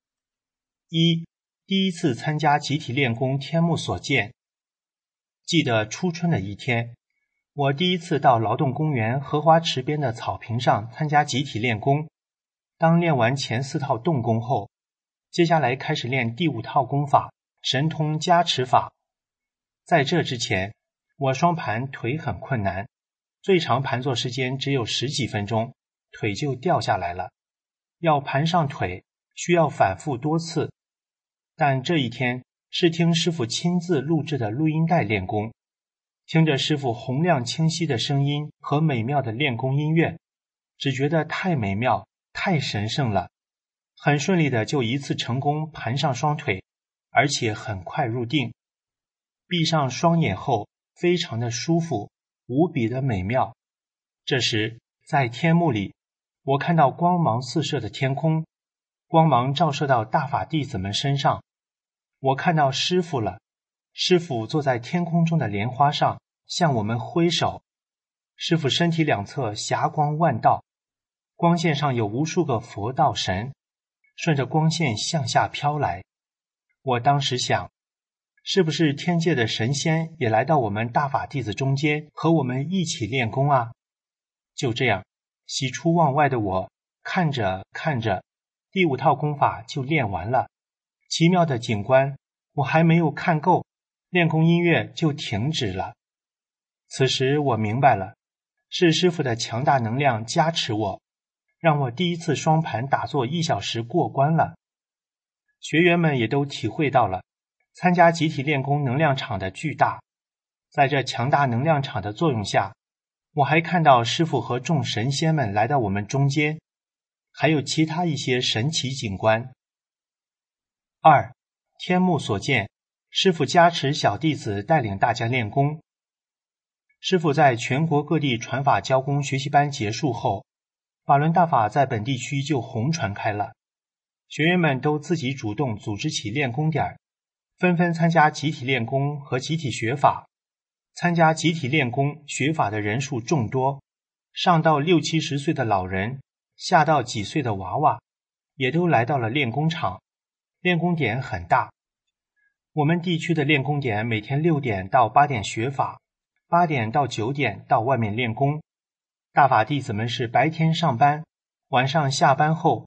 第一次参加集体练功天目所见。记得初春的一天，我第一次到劳动公园荷花池边的草坪上参加集体练功。当练完前4套动功后，接下来开始练第5套功法神通加持法。在这之前，我双盘腿很困难，最长盘坐时间只有10几分钟，腿就掉下来了。要盘上腿，需要反复多次。但这一天是听师父亲自录制的录音带练功，听着师父洪亮清晰的声音和美妙的练功音乐，只觉得太美妙，太神圣了。很顺利的就一次成功盘上双腿，而且很快入定。闭上双眼后，非常的舒服，无比的美妙。这时，在天幕里，我看到光芒四射的天空，光芒照射到大法弟子们身上。我看到师父了，师父坐在天空中的莲花上，向我们挥手。师父身体2侧霞光万道，光线上有无数个佛道神，顺着光线向下飘来。我当时想，是不是天界的神仙也来到我们大法弟子中间，和我们一起练功啊？就这样，喜出望外的我看着看着，第5套功法就练完了。奇妙的景观，我还没有看够，练功音乐就停止了。此时我明白了，是师父的强大能量加持我，让我第一次双盘打坐1小时过关了。学员们也都体会到了参加集体练功能量场的巨大。在这强大能量场的作用下，我还看到师父和众神仙们来到我们中间，还有其他一些神奇景观。2. 天目所见，师父加持小弟子带领大家练功。师父在全国各地传法教功学习班结束后，法轮大法在本地区就红传开了。学员们都自己主动组织起练功点，纷纷参加集体练功和集体学法。参加集体练功学法的人数众多，上到60、70岁的老人，下到几岁的娃娃，也都来到了练功场。练功点很大，我们地区的练功点每天6点到8点学法，8点到9点到外面练功。大法弟子们是白天上班，晚上下班后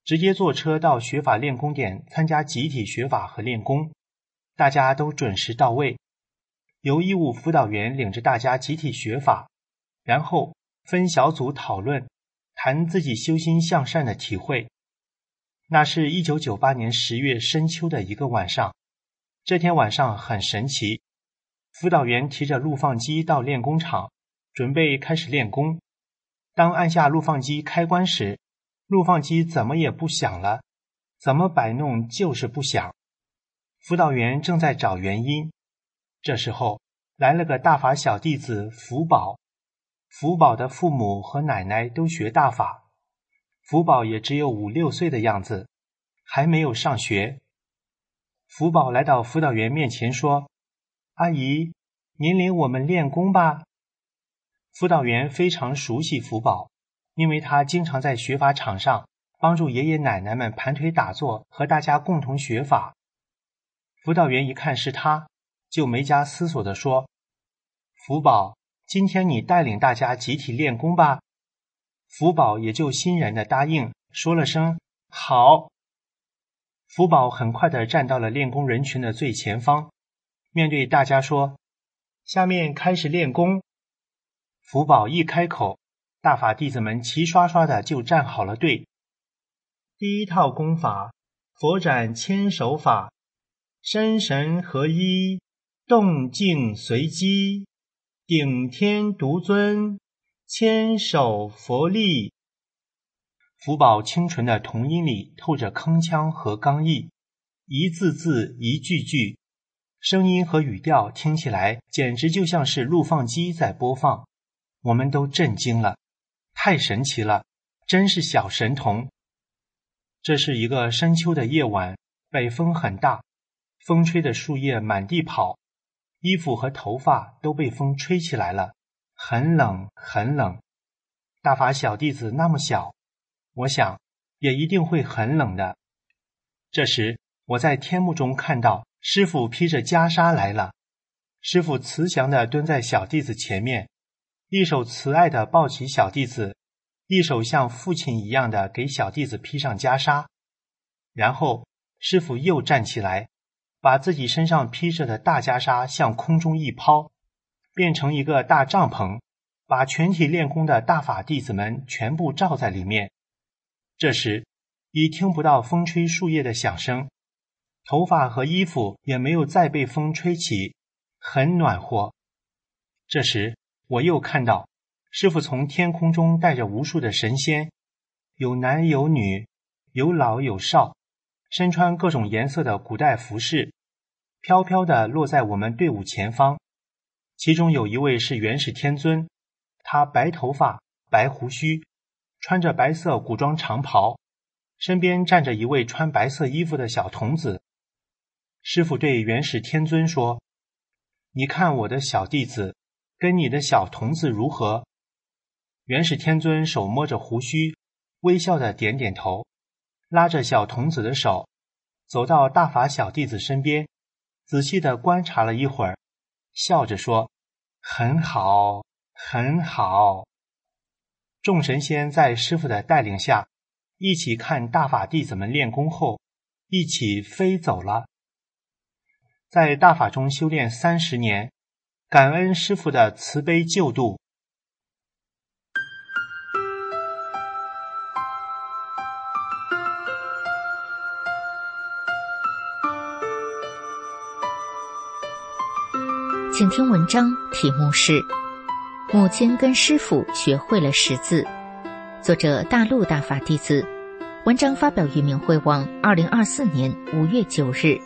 直接坐车到学法练功点参加集体学法和练功，大家都准时到位，由义务辅导员领着大家集体学法，然后分小组讨论，谈自己修心向善的体会。那是1998年10月深秋的一个晚上，这天晚上很神奇，辅导员提着录放机到练功场，准备开始练功。当按下录放机开关时，录放机怎么也不响了，怎么摆弄就是不响。辅导员正在找原因，这时候来了个大法小弟子福宝。福宝的父母和奶奶都学大法，福宝也只有5、6岁的样子，还没有上学。福宝来到辅导员面前说：“阿姨，您领我们练功吧。”辅导员非常熟悉福宝，因为他经常在学法场上帮助爷爷奶奶们盘腿打坐，和大家共同学法。辅导员一看是他，就没加思索地说：“福宝，今天你带领大家集体练功吧。”福宝也就欣然地答应，说了声好。福宝很快地站到了练功人群的最前方，面对大家说：“下面开始练功。”福宝一开口，大法弟子们齐刷刷的就站好了队。第一套功法，佛展千手法，身神合一，动静随机，顶天独尊，千手佛力。福宝清纯的童音里透着铿锵和刚毅，一字字一句句，声音和语调听起来简直就像是录放机在播放，我们都震惊了，太神奇了，真是小神童。这是一个深秋的夜晚，北风很大，风吹的树叶满地跑，衣服和头发都被风吹起来了，很冷很冷。大法小弟子那么小，我想也一定会很冷的。这时我在天幕中看到师父披着袈裟来了，师父慈祥地蹲在小弟子前面，一手慈爱地抱起小弟子，一手像父亲一样的给小弟子披上袈裟。然后师父又站起来，把自己身上披着的大袈裟向空中一抛，变成一个大帐篷，把全体练功的大法弟子们全部罩在里面。这时已听不到风吹树叶的响声，头发和衣服也没有再被风吹起，很暖和。这时我又看到师父从天空中带着无数的神仙，有男有女，有老有少，身穿各种颜色的古代服饰，飘飘地落在我们队伍前方。其中有一位是元始天尊，他白头发白胡须，穿着白色古装长袍，身边站着一位穿白色衣服的小童子。师父对元始天尊说：“你看我的小弟子跟你的小童子如何？”元始天尊手摸着胡须，微笑地点点头，拉着小童子的手，走到大法小弟子身边，仔细地观察了一会儿，笑着说：“很好，很好。”众神仙在师父的带领下，一起看大法弟子们练功后，一起飞走了。在大法中修炼30年，感恩师父的慈悲救度。 请听文章，题目是《母亲跟师父学会了识字》，作者大陆大法弟子，文章发表于明慧网2024年5月9日。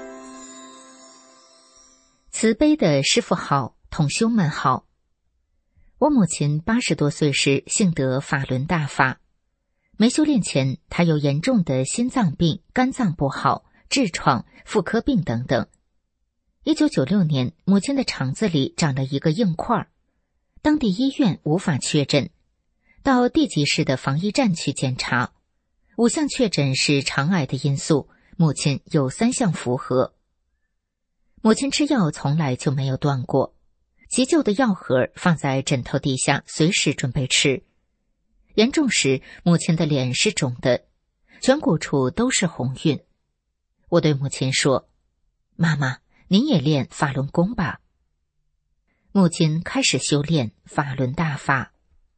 慈悲的师父好，同修们好。我母亲80多岁时幸得法轮大法，没修炼前她有严重的心脏病、肝脏不好、痔疮、妇科病等等。1996年，母亲的肠子里长了一个硬块，当地医院无法确诊，到地级市的防疫站去检查，5项确诊是肠癌的因素，母亲有3项符合。母亲吃药从来就没有断过，急救的药盒放在枕头底下，随时准备吃。严重时，母亲的脸是肿的， 颧骨处都是红晕。我对母亲说：“妈妈，您也练法轮功吧。”母亲开始修炼法轮大法。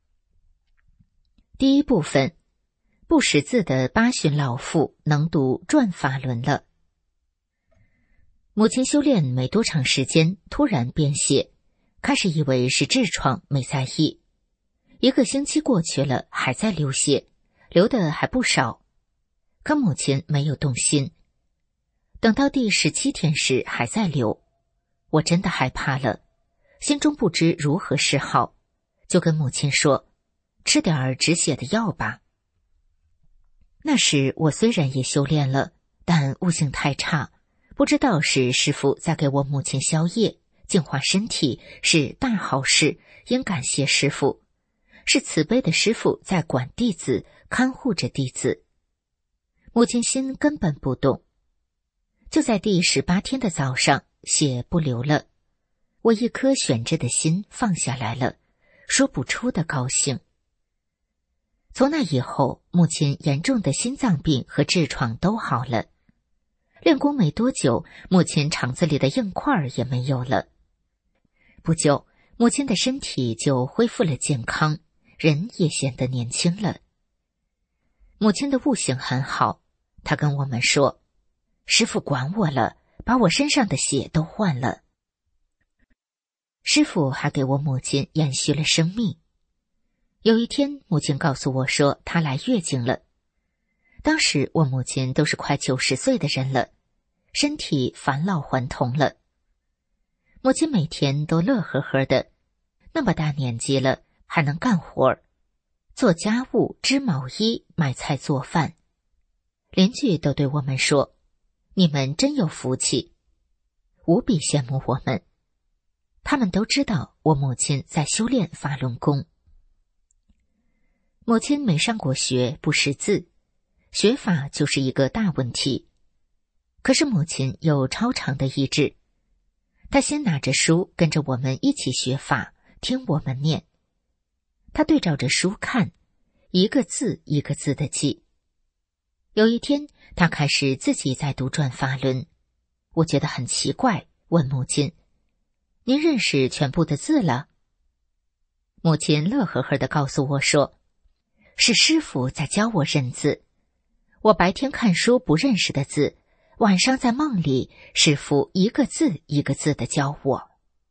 第一部分，不识字的八旬老妇能读转法轮了。母亲修炼没多长时间，突然便血，开始以为是痔疮，没在意。1个星期过去了，还在流血，流的还不少。可母亲没有动心。等到第17天时还在流，我真的害怕了，心中不知如何是好，就跟母亲说：“吃点止血的药吧。”那时我虽然也修炼了，但悟性太差，不知道是师父在给我母亲消业，净化身体是大好事，应感谢师父，是慈悲的师父在管弟子，看护着弟子。母亲心根本不动。就在第18天的早上，血不流了，我一颗悬着的心放下来了，说不出的高兴。从那以后，母亲严重的心脏病和痔疮都好了。练功没多久，母亲肠子里的硬块也没有了。不久，母亲的身体就恢复了健康，人也显得年轻了。母亲的悟性很好，她跟我们说：“师父管我了，把我身上的血都换了。”师父还给我母亲延续了生命。有一天，母亲告诉我说她来月经了。当时我母亲都是快90岁的人了，身体返老还童了。母亲每天都乐呵呵的，那么大年纪了还能干活儿，做家务、织毛衣、买菜做饭。邻居都对我们说：“你们真有福气。”无比羡慕我们。他们都知道我母亲在修炼法轮功。母亲没上过学，不识字，学法就是一个大问题。可是母亲有超长的意志，她先拿着书跟着我们一起学法，听我们念。她对照着书看，一个字一个字的记。有一天，她开始自己在读转法轮，我觉得很奇怪，问母亲：“您认识全部的字了？”母亲乐呵呵地告诉我说：“是师父在教我认字。我白天看书不认识的字，晚上在梦里，师父一个字一个字地教我。”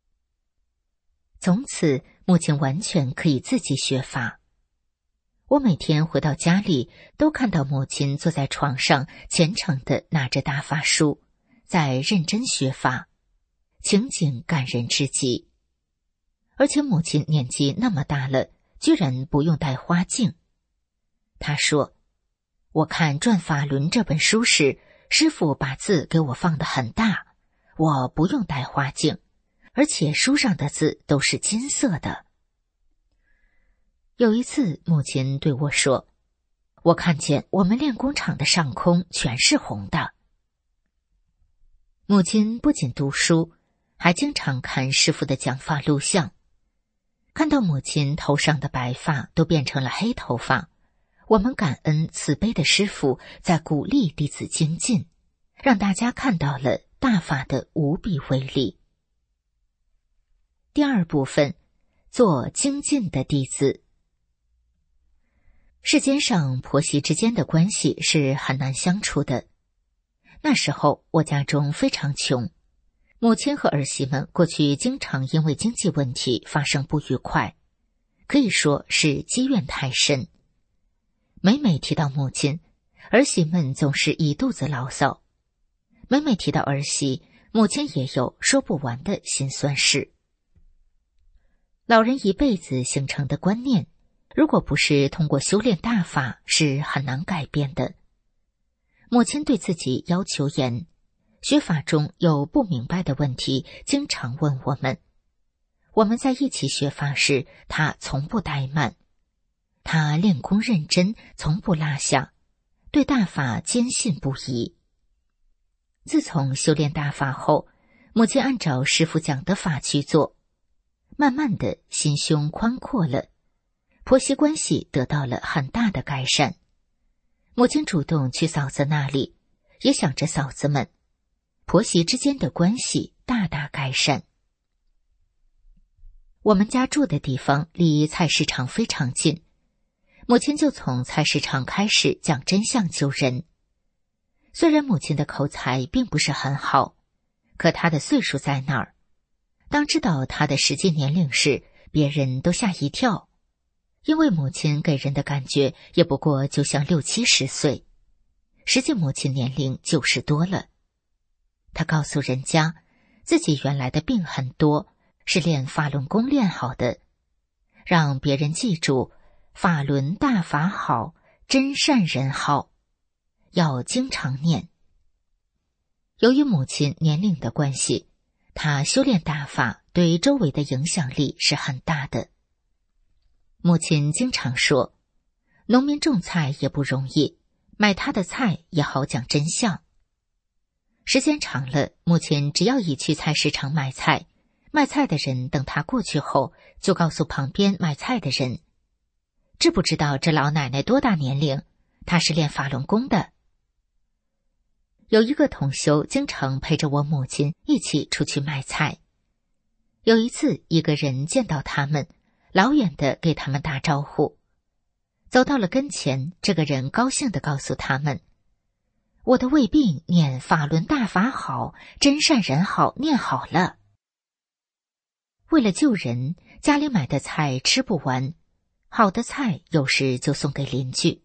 从此，母亲完全可以自己学法。我每天回到家里，都看到母亲坐在床上，虔诚地拿着大法书，在认真学法，情景感人至极。而且母亲年纪那么大了，居然不用戴花镜。她说：“我看《转法轮》这本书时，师父把字给我放得很大，我不用戴花镜，而且书上的字都是金色的。”有一次，母亲对我说：“我看见我们练功场的上空全是红的。”母亲不仅读书，还经常看师父的讲法录像。看到母亲头上的白发都变成了黑头发，我们感恩慈悲的师父在鼓励弟子精进，让大家看到了大法的无比威力。第二部分，做精进的弟子。世间上婆媳之间的关系是很难相处的。那时候我家中非常穷，母亲和儿媳们过去经常因为经济问题发生不愉快，可以说是积怨太深。每每提到母亲，儿媳们总是一肚子牢骚；每每提到儿媳，母亲也有说不完的辛酸事。老人一辈子形成的观念，如果不是通过修炼大法，是很难改变的。母亲对自己要求严，学法中有不明白的问题，经常问我们。我们在一起学法时，她从不怠慢。她练功认真，从不落下，对大法坚信不疑。自从修炼大法后，母亲按照师父讲的法去做，慢慢的心胸宽阔了，婆媳关系得到了很大的改善。 母亲主动去嫂子那里，也想着嫂子们，婆媳之间的关系大大改善。我们家住的地方离菜市场非常近，母亲就从菜市场开始讲真相救人。虽然母亲的口才并不是很好，可她的岁数在那儿，当知道她的实际年龄时，别人都吓一跳，因为母亲给人的感觉也不过就像60、70岁，实际母亲年龄90多了。她告诉人家，自己原来的病很多，是练法轮功练好的，让别人记住法轮大法好，真善人好，要经常念。由于母亲年龄的关系，她修炼大法对周围的影响力是很大的。母亲经常说，农民种菜也不容易，买他的菜也好讲真相。时间长了，母亲只要一去菜市场买菜，卖菜的人等他过去后，就告诉旁边买菜的人，知不知道这老奶奶多大年龄？她是练法轮功的。有一个同修经常陪着我母亲一起出去买菜。有一次，一个人见到他们，老远的给他们打招呼。走到了跟前，这个人高兴地告诉他们，我的胃病念法轮大法好，真善人好念好了。为了救人，家里买的菜吃不完，好的菜有时就送给邻居。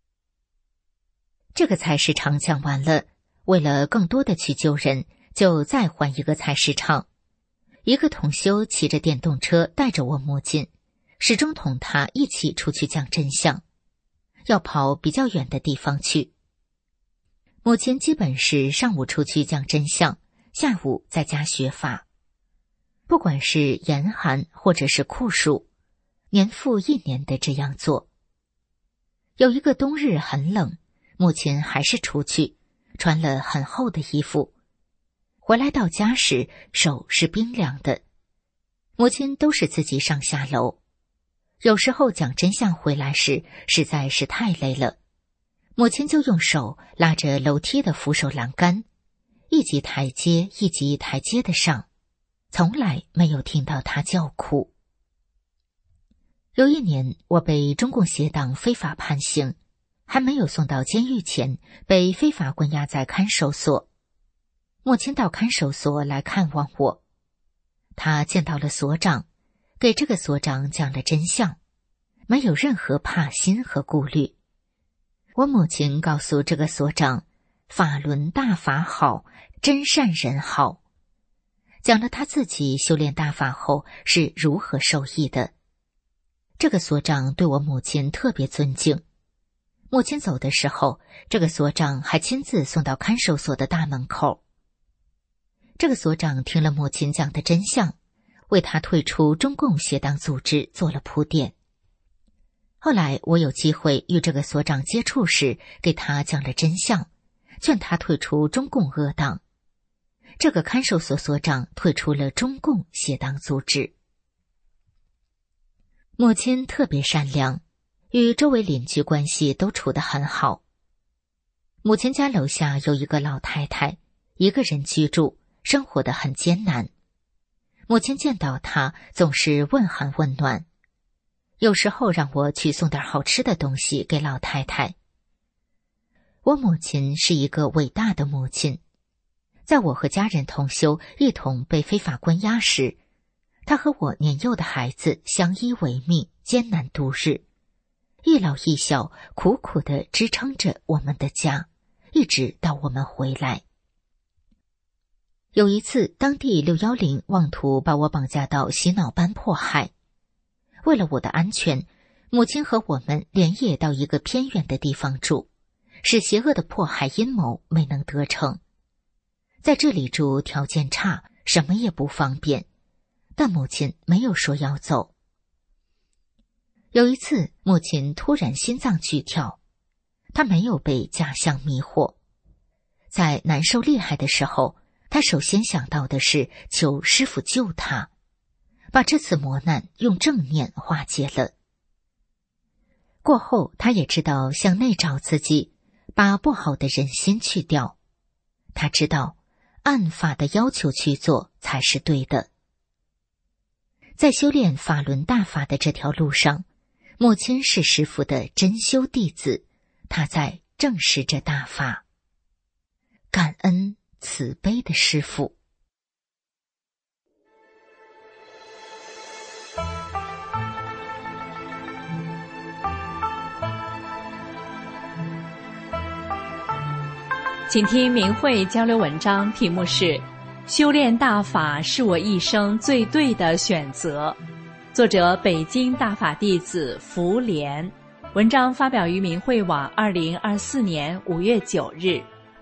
这个菜市场讲完了，为了更多的去救人，就再换一个菜市场。一个同修骑着电动车带着我母亲，始终同她一起出去讲真相，要跑比较远的地方去。母亲基本是上午出去讲真相，下午在家学法。不管是严寒或者是酷暑，年复一年的这样做。有一个冬日很冷，母亲还是出去，穿了很厚的衣服。回来到家时，手是冰凉的。母亲都是自己上下楼。有时候讲真相回来时，实在是太累了，母亲就用手拉着楼梯的扶手栏杆，一级台阶一级台阶的上，从来没有听到她叫哭。有一年，我被中共邪党非法判刑，还没有送到监狱前，被非法关押在看守所。母亲到看守所来看望我，她见到了所长，给这个所长讲了真相，没有任何怕心和顾虑。我母亲告诉这个所长，法轮大法好，真善人好，讲了他自己修炼大法后是如何受益的。这个所长对我母亲特别尊敬。母亲走的时候，这个所长还亲自送到看守所的大门口。这个所长听了母亲讲的真相，为他退出中共邪党组织做了铺垫。后来我有机会与这个所长接触时，给他讲了真相，劝他退出中共恶党。这个看守所所长退出了中共邪党组织。母亲特别善良，与周围邻居关系都处得很好。母亲家楼下有一个老太太，一个人居住，生活得很艰难。母亲见到她总是问寒问暖，有时候让我去送点好吃的东西给老太太。我母亲是一个伟大的母亲，在我和家人同修一同被非法关押时，她和我年幼的孩子相依为命，艰难度日，一老一小苦苦地支撑着我们的家，一直到我们回来。有一次，当地610妄图把我绑架到洗脑班迫害。为了我的安全，母亲和我们连夜到一个偏远的地方住，使邪恶的迫害阴谋没能得逞。在这里住条件差，什么也不方便，但母亲没有说要走。有一次，母亲突然心脏剧跳，她没有被假象迷惑。在难受厉害的时候，她首先想到的是求师父救她，把这次磨难用正念化解了。过后，她也知道向内找自己， 把不好的人心去掉。他知道按法的要求去做才是对的。在修炼法轮大法的这条路上，默谦是师父的真修弟子，他在证实着大法。感恩慈悲的师父。 请听明慧交流文章，题目是修炼大法是我一生最对的选择，作者北京大法弟子福莲，文章发表于明慧网2024年5月9日。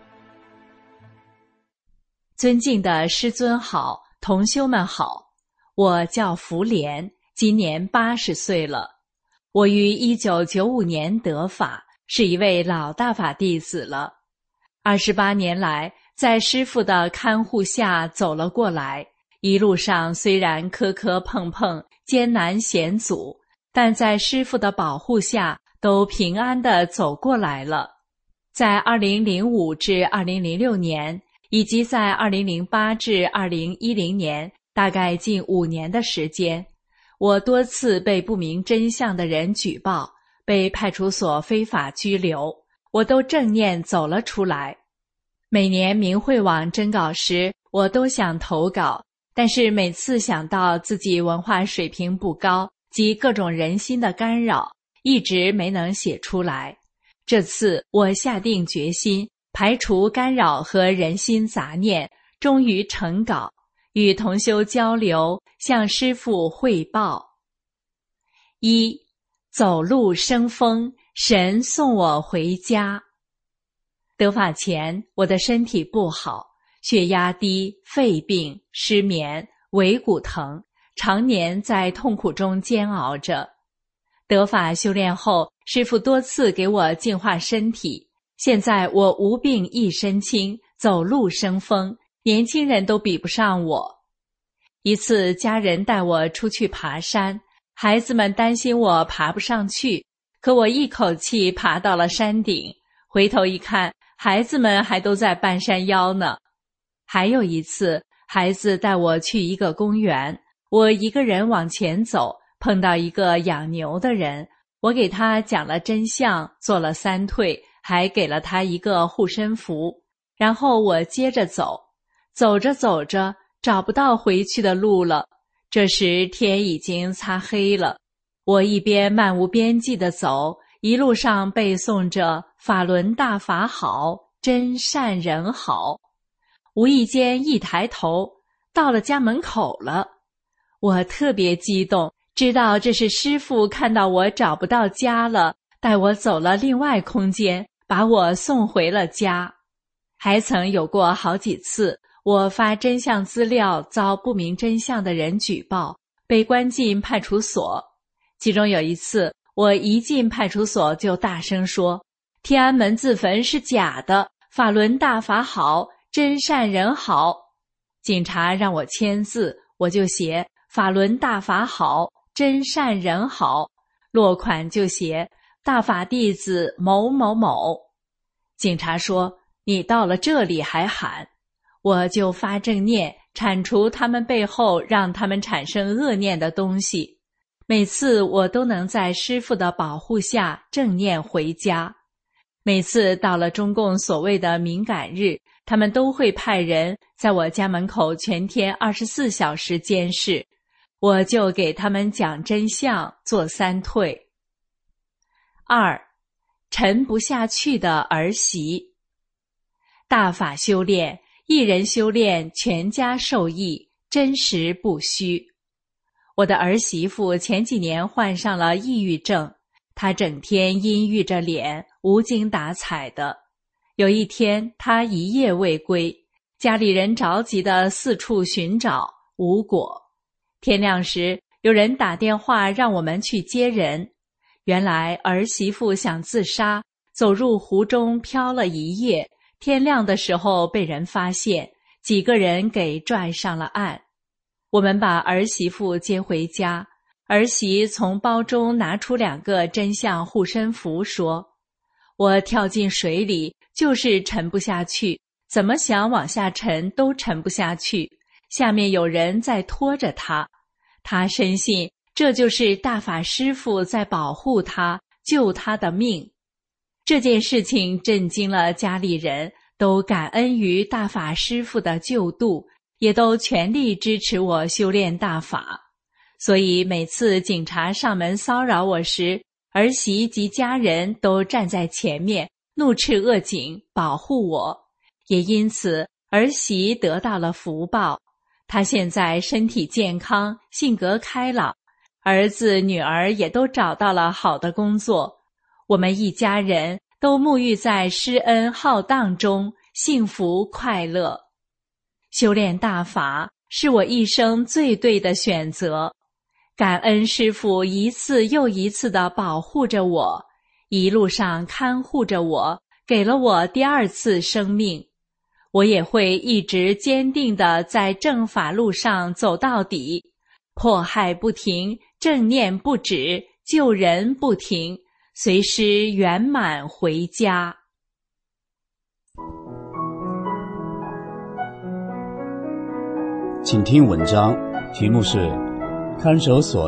尊敬的师尊好，同修们好，我叫福莲，今年80岁了。我于1995年得法，是一位老大法弟子了。28年来，在师父的看护下走了过来，一路上虽然磕磕碰碰、艰难险阻，但在师父的保护下都平安地走过来了。在2005至2006年，以及在2008至2010年，大概近5年的时间，我多次被不明真相的人举报，被派出所非法拘留，我都正念走了出来。每年明慧网征稿时，我都想投稿，但是每次想到自己文化水平不高及各种人心的干扰，一直没能写出来。这次我下定决心，排除干扰和人心杂念，终于成稿，与同修交流，向师父汇报。1. 走路生风，神送我回家。得法前，我的身体不好，血压低，肺病，失眠，尾骨疼，常年在痛苦中煎熬着。得法修炼后，师父多次给我净化身体，现在我无病一身轻，走路生风，年轻人都比不上我。一次家人带我出去爬山，孩子们担心我爬不上去，可我一口气爬到了山顶，回头一看，孩子们还都在半山腰呢。还有一次，孩子带我去一个公园，我一个人往前走，碰到一个养牛的人，我给他讲了真相，做了3退，还给了他一个护身符。然后我接着走，走着走着，找不到回去的路了。这时天已经擦黑了，我一边漫无边际地走，一路上背诵着法轮大法好，真善人好。无意间一抬头，到了家门口了。我特别激动，知道这是师父看到我找不到家了，带我走了另外空间，把我送回了家。还曾有过好几次，我发真相资料遭不明真相的人举报，被关进派出所。其中有一次，我一进派出所就大声说，天安门自焚是假的，法轮大法好，真善人好。警察让我签字，我就写法轮大法好，真善人好，落款就写大法弟子某某某。警察说，你到了这里还喊，我就发正念，铲除他们背后让他们产生恶念的东西。每次我都能在师父的保护下正念回家。每次到了中共所谓的敏感日，他们都会派人在我家门口全天24小时监视，我就给他们讲真相，做3退。2. 沉不下去的儿媳。大法修炼，一人修炼，全家受益，真实不虚。我的儿媳妇前几年患上了抑郁症，她整天阴郁着脸，无精打采的。有一天，她一夜未归，家里人着急地四处寻找，无果。天亮时，有人打电话让我们去接人。原来儿媳妇想自杀，走入湖中漂了一夜，天亮的时候被人发现，几个人给拽上了岸。我们把儿媳妇接回家，儿媳从包中拿出2个真相护身符，说， 我跳进水里就是沉不下去，怎么想往下沉都沉不下去，下面有人在拖着他。他深信这就是大法师父在保护他，救他的命。这件事情震惊了家里人，都感恩于大法师父的救度，也都全力支持我修炼大法。所以每次警察上门骚扰我时，儿媳及家人都站在前面，怒斥恶警，保护我。也因此，儿媳得到了福报。她现在身体健康，性格开朗，儿子女儿也都找到了好的工作。我们一家人都沐浴在施恩浩荡中，幸福快乐。修炼大法是我一生最对的选择。感恩师父一次又一次地保护着我，一路上看护着我，给了我第二次生命。我也会一直坚定地在正法路上走到底，迫害不停，正念不止，救人不停，随师圆满回家。 请听文章，题目是看守所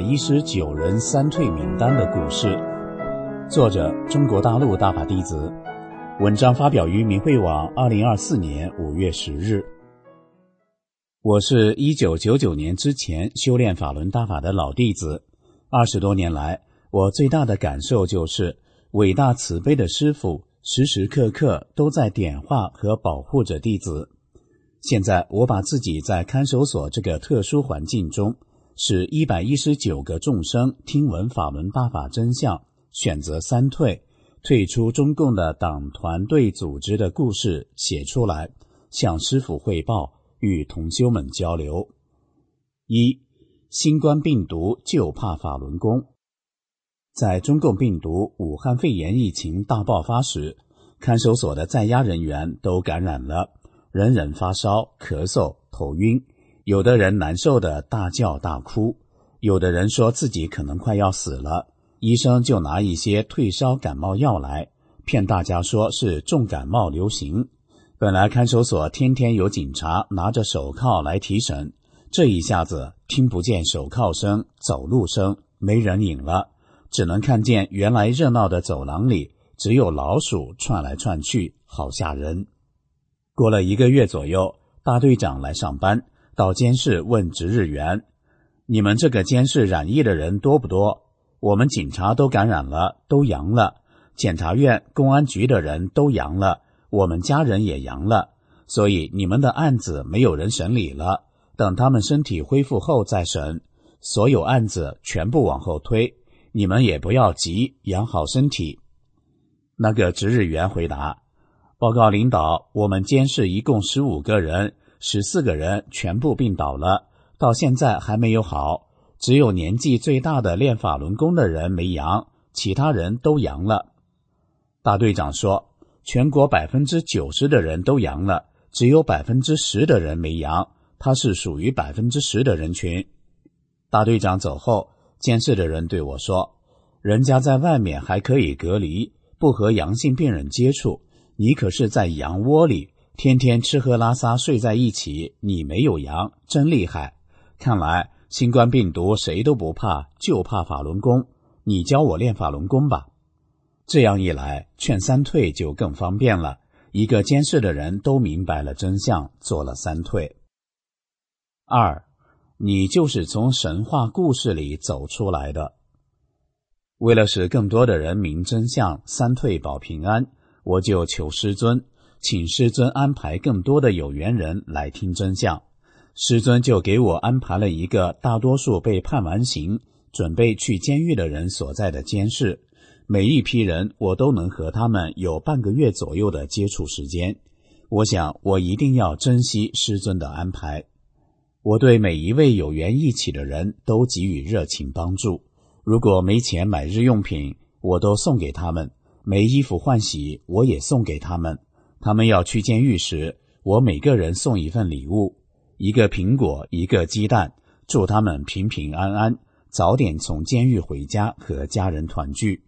119人三退名单的故事，作者中国大陆大法弟子。文章发表于明慧网2024年5月10日。我是1999年之前修炼法轮大法的老弟子，20多年来，我最大的感受就是伟大慈悲的师父时时刻刻都在点化和保护着弟子。现在我把自己在看守所这个特殊环境中，使119个众生听闻法轮大法真相，选择三退出中共的党团队组织的故事写出来，向师父汇报，与同修们交流。1. 新冠病毒就怕法轮功。在中共病毒武汉肺炎疫情大爆发时，看守所的在押人员都感染了，人人发烧、咳嗽、头晕，有的人难受的大叫大哭，有的人说自己可能快要死了，医生就拿一些退烧感冒药来，骗大家说是重感冒流行。本来看守所天天有警察拿着手铐来提审，这一下子听不见手铐声、走路声，没人影了，只能看见原来热闹的走廊里只有老鼠窜来窜去，好吓人。过了1个月左右，大队长来上班，到监室问值日员：你们这个监室染疫的人多不多？我们警察都感染了，都阳了，检察院、公安局的人都阳了，我们家人也阳了，所以你们的案子没有人审理了，等他们身体恢复后再审，所有案子全部往后推，你们也不要急，养好身体。那个值日员回答：报告领导，我们监室一共15个人，14个人全部病倒了，到现在还没有好，只有年纪最大的练法轮功的人没阳，其他人都阳了。大队长说，全国 90% 的人都阳了，只有 10% 的人没阳，他是属于 10% 的人群。大队长走后，监室的人对我说，人家在外面还可以隔离，不和阳性病人接触，你可是在羊窝里，天天吃喝拉撒睡在一起，你没有阳，真厉害。看来新冠病毒谁都不怕，就怕法轮功，你教我练法轮功吧。这样一来，劝三退就更方便了，一个监视的人都明白了真相，做了三退。2. 你就是从神话故事里走出来的。为了使更多的人明真相，三退保平安，我就求师尊，请师尊安排更多的有缘人来听真相。师尊就给我安排了一个大多数被判完刑，准备去监狱的人所在的监室，每一批人我都能和他们有半个月左右的接触时间。我想我一定要珍惜师尊的安排。我对每一位有缘一起的人都给予热情帮助，如果没钱买日用品，我都送给他们，没衣服换洗，我也送给他们。他们要去监狱时，我每个人送一份礼物，一个苹果，一个鸡蛋，祝他们平平安安，早点从监狱回家和家人团聚。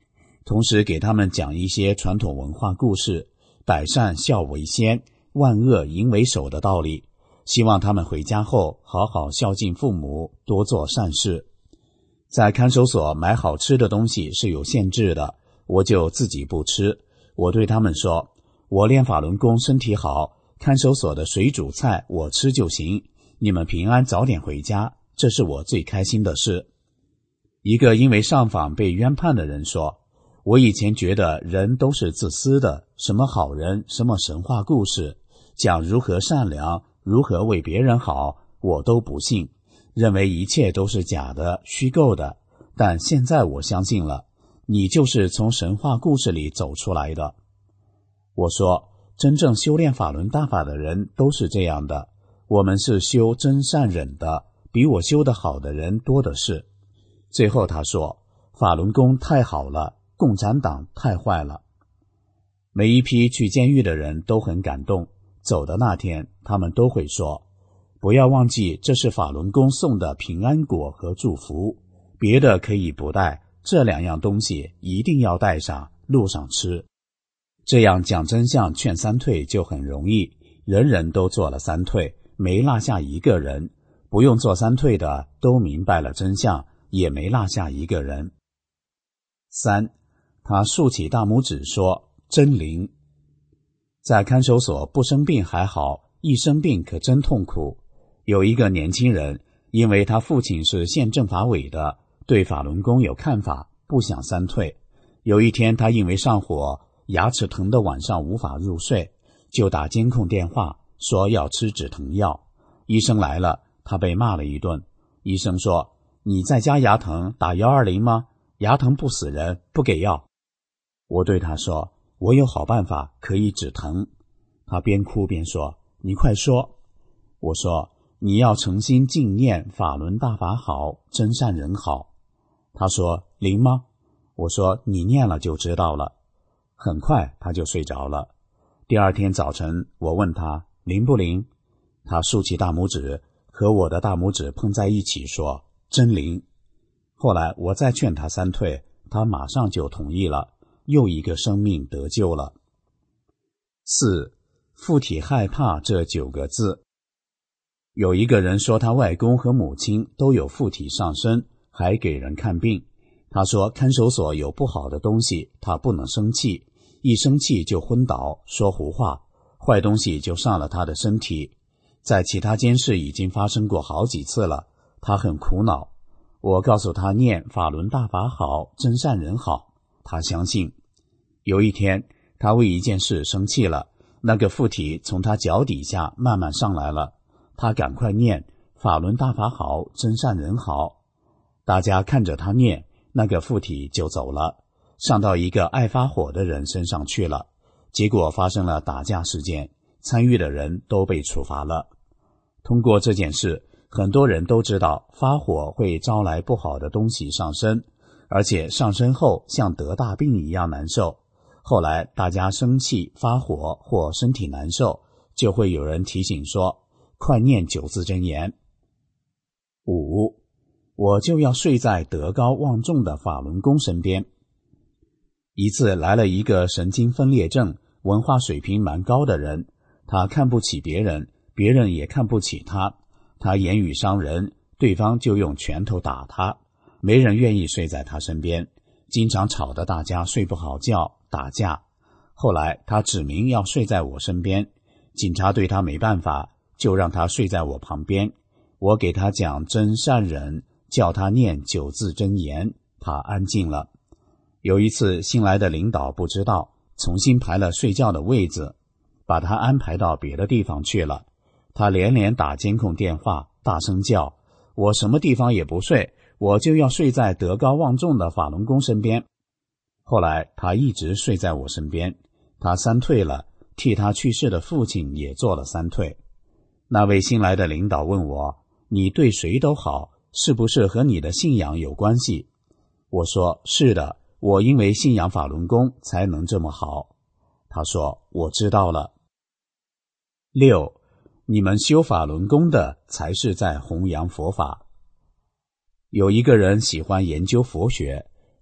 同时给他们讲一些传统文化故事，百善孝为先，万恶淫为首的道理，希望他们回家后好好孝敬父母，多做善事。在看守所买好吃的东西是有限制的，我就自己不吃。我对他们说，我练法轮功身体好，看守所的水煮菜我吃就行，你们平安早点回家，这是我最开心的事。一个因为上访被冤判的人说，我以前觉得人都是自私的，什么好人，什么神话故事，讲如何善良，如何为别人好，我都不信，认为一切都是假的，虚构的。但现在我相信了，你就是从神话故事里走出来的。我说，真正修炼法轮大法的人都是这样的，我们是修真善忍的，比我修得好的人多的是。最后他说，法轮功太好了，共产党太坏了。每一批去监狱的人都很感动，走的那天他们都会说，不要忘记这是法轮功送的平安果和祝福，别的可以不带，这2样东西一定要带上，路上吃。这样讲真相劝三退就很容易，人人都做了三退，没落下一个人，不用做三退的都明白了真相，也没落下一个人。3. 他竖起大拇指说，真灵。在看守所不生病还好，一生病可真痛苦。有一个年轻人，因为他父亲是县政法委的，对法轮功有看法，不想三退。有一天他因为上火，牙齿疼的晚上无法入睡，就打监控电话说要吃止疼药。医生来了，他被骂了一顿。医生说，你在家牙疼打120吗？牙疼不死人，不给药。我对他说，我有好办法可以止疼。他边哭边说，你快说。我说，你要诚心敬念法轮大法好，真善人好。他说，灵吗？我说，你念了就知道了。很快他就睡着了。第二天早晨我问他灵不灵，他竖起大拇指和我的大拇指碰在一起说，真灵。后来我再劝他三退，他马上就同意了，又一个生命得救了。4. 附体害怕这9个字。有一个人说他外公和母亲都有附体上身，还给人看病。他说看守所有不好的东西，他不能生气，一生气就昏倒，说胡话，坏东西就上了他的身体。在其他监室已经发生过好几次了，他很苦恼。我告诉他念法轮大法好，真善人好，他相信。有一天他为一件事生气了，那个附体从他脚底下慢慢上来了，他赶快念法轮大法好，真善人好。大家看着他念，那个附体就走了，上到一个爱发火的人身上去了，结果发生了打架事件，参与的人都被处罚了。通过这件事，很多人都知道发火会招来不好的东西上身，而且上身后像得大病一样难受。后来大家生气发火或身体难受，就会有人提醒说，快念9字真言。5. 我就要睡在德高望重的法轮功身边。一次来了一个神经分裂症、文化水平蛮高的人，他看不起别人，别人也看不起他，他言语伤人，对方就用拳头打他，没人愿意睡在他身边，经常吵得大家睡不好觉，打架。后来他指明要睡在我身边，警察对他没办法，就让他睡在我旁边。我给他讲真善忍，叫他念9字真言，他安静了。有一次新来的领导不知道，重新排了睡觉的位子，把他安排到别的地方去了。他连连打监控电话，大声叫，我什么地方也不睡，我就要睡在德高望重的法轮功身边。后来他一直睡在我身边，他三退了，替他去世的父亲也做了三退。那位新来的领导问我，你对谁都好，是不是和你的信仰有关系？我说，是的，我因为信仰法轮功才能这么好。他说，我知道了。6. 你们修法轮功的才是在弘扬佛法。有一个人喜欢研究佛学，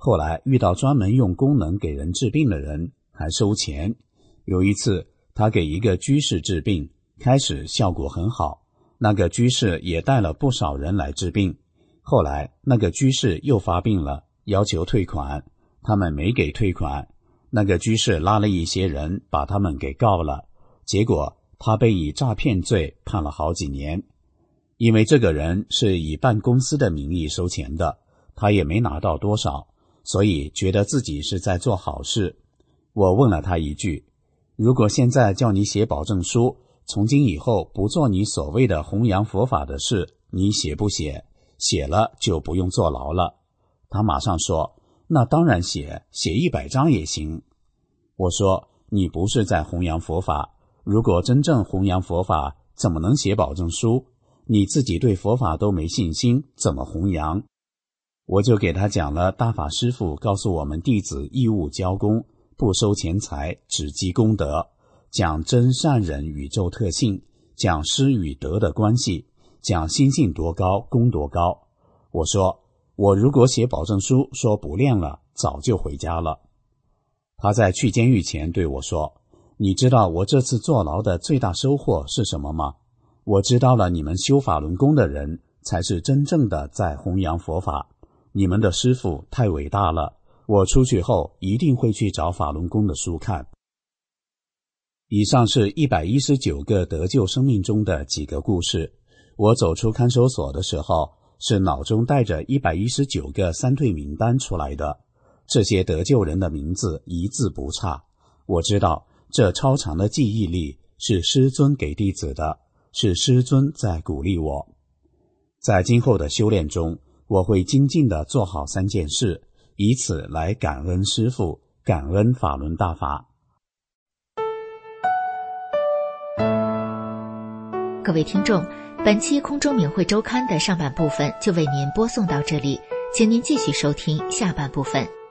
后来遇到专门用功能给人治病的人，还收钱。有一次他给一个居士治病，开始效果很好，那个居士也带了不少人来治病。后来那个居士又发病了，要求退款，他们没给退款，那个居士拉了一些人把他们给告了，结果他被以诈骗罪判了好几年。因为这个人是以办公司的名义收钱的，他也没拿到多少，所以觉得自己是在做好事。我问了他一句，如果现在叫你写保证书，从今以后不做你所谓的弘扬佛法的事，你写不写？写了就不用坐牢了。他马上说，那当然写100张也行。我说，你不是在弘扬佛法，如果真正弘扬佛法，怎么能写保证书？你自己对佛法都没信心，怎么弘扬？我就给他讲了大法师父告诉我们弟子义务交功，不收钱财，只积功德，讲真善忍宇宙特性，讲施与德的关系，讲心性多高，功多高。我说，我如果写保证书说不练了，早就回家了。他在去监狱前对我说，你知道我这次坐牢的最大收获是什么吗？我知道了，你们修法轮功的人才是真正的在弘扬佛法，你们的师父太伟大了，我出去后一定会去找法轮功的书看。以上是119个得救生命中的几个故事。我走出看守所的时候，是脑中带着119个3退名单出来的，这些得救人的名字一字不差。我知道这超长的记忆力是师尊给弟子的，是师尊在鼓励我。在今后的修炼中，我会精进地做好3件事，以此来感恩师父，感恩法轮大法。 各位听众，本期空中明慧周刊的上半部分就为您播送到这里，请您继续收听下半部分。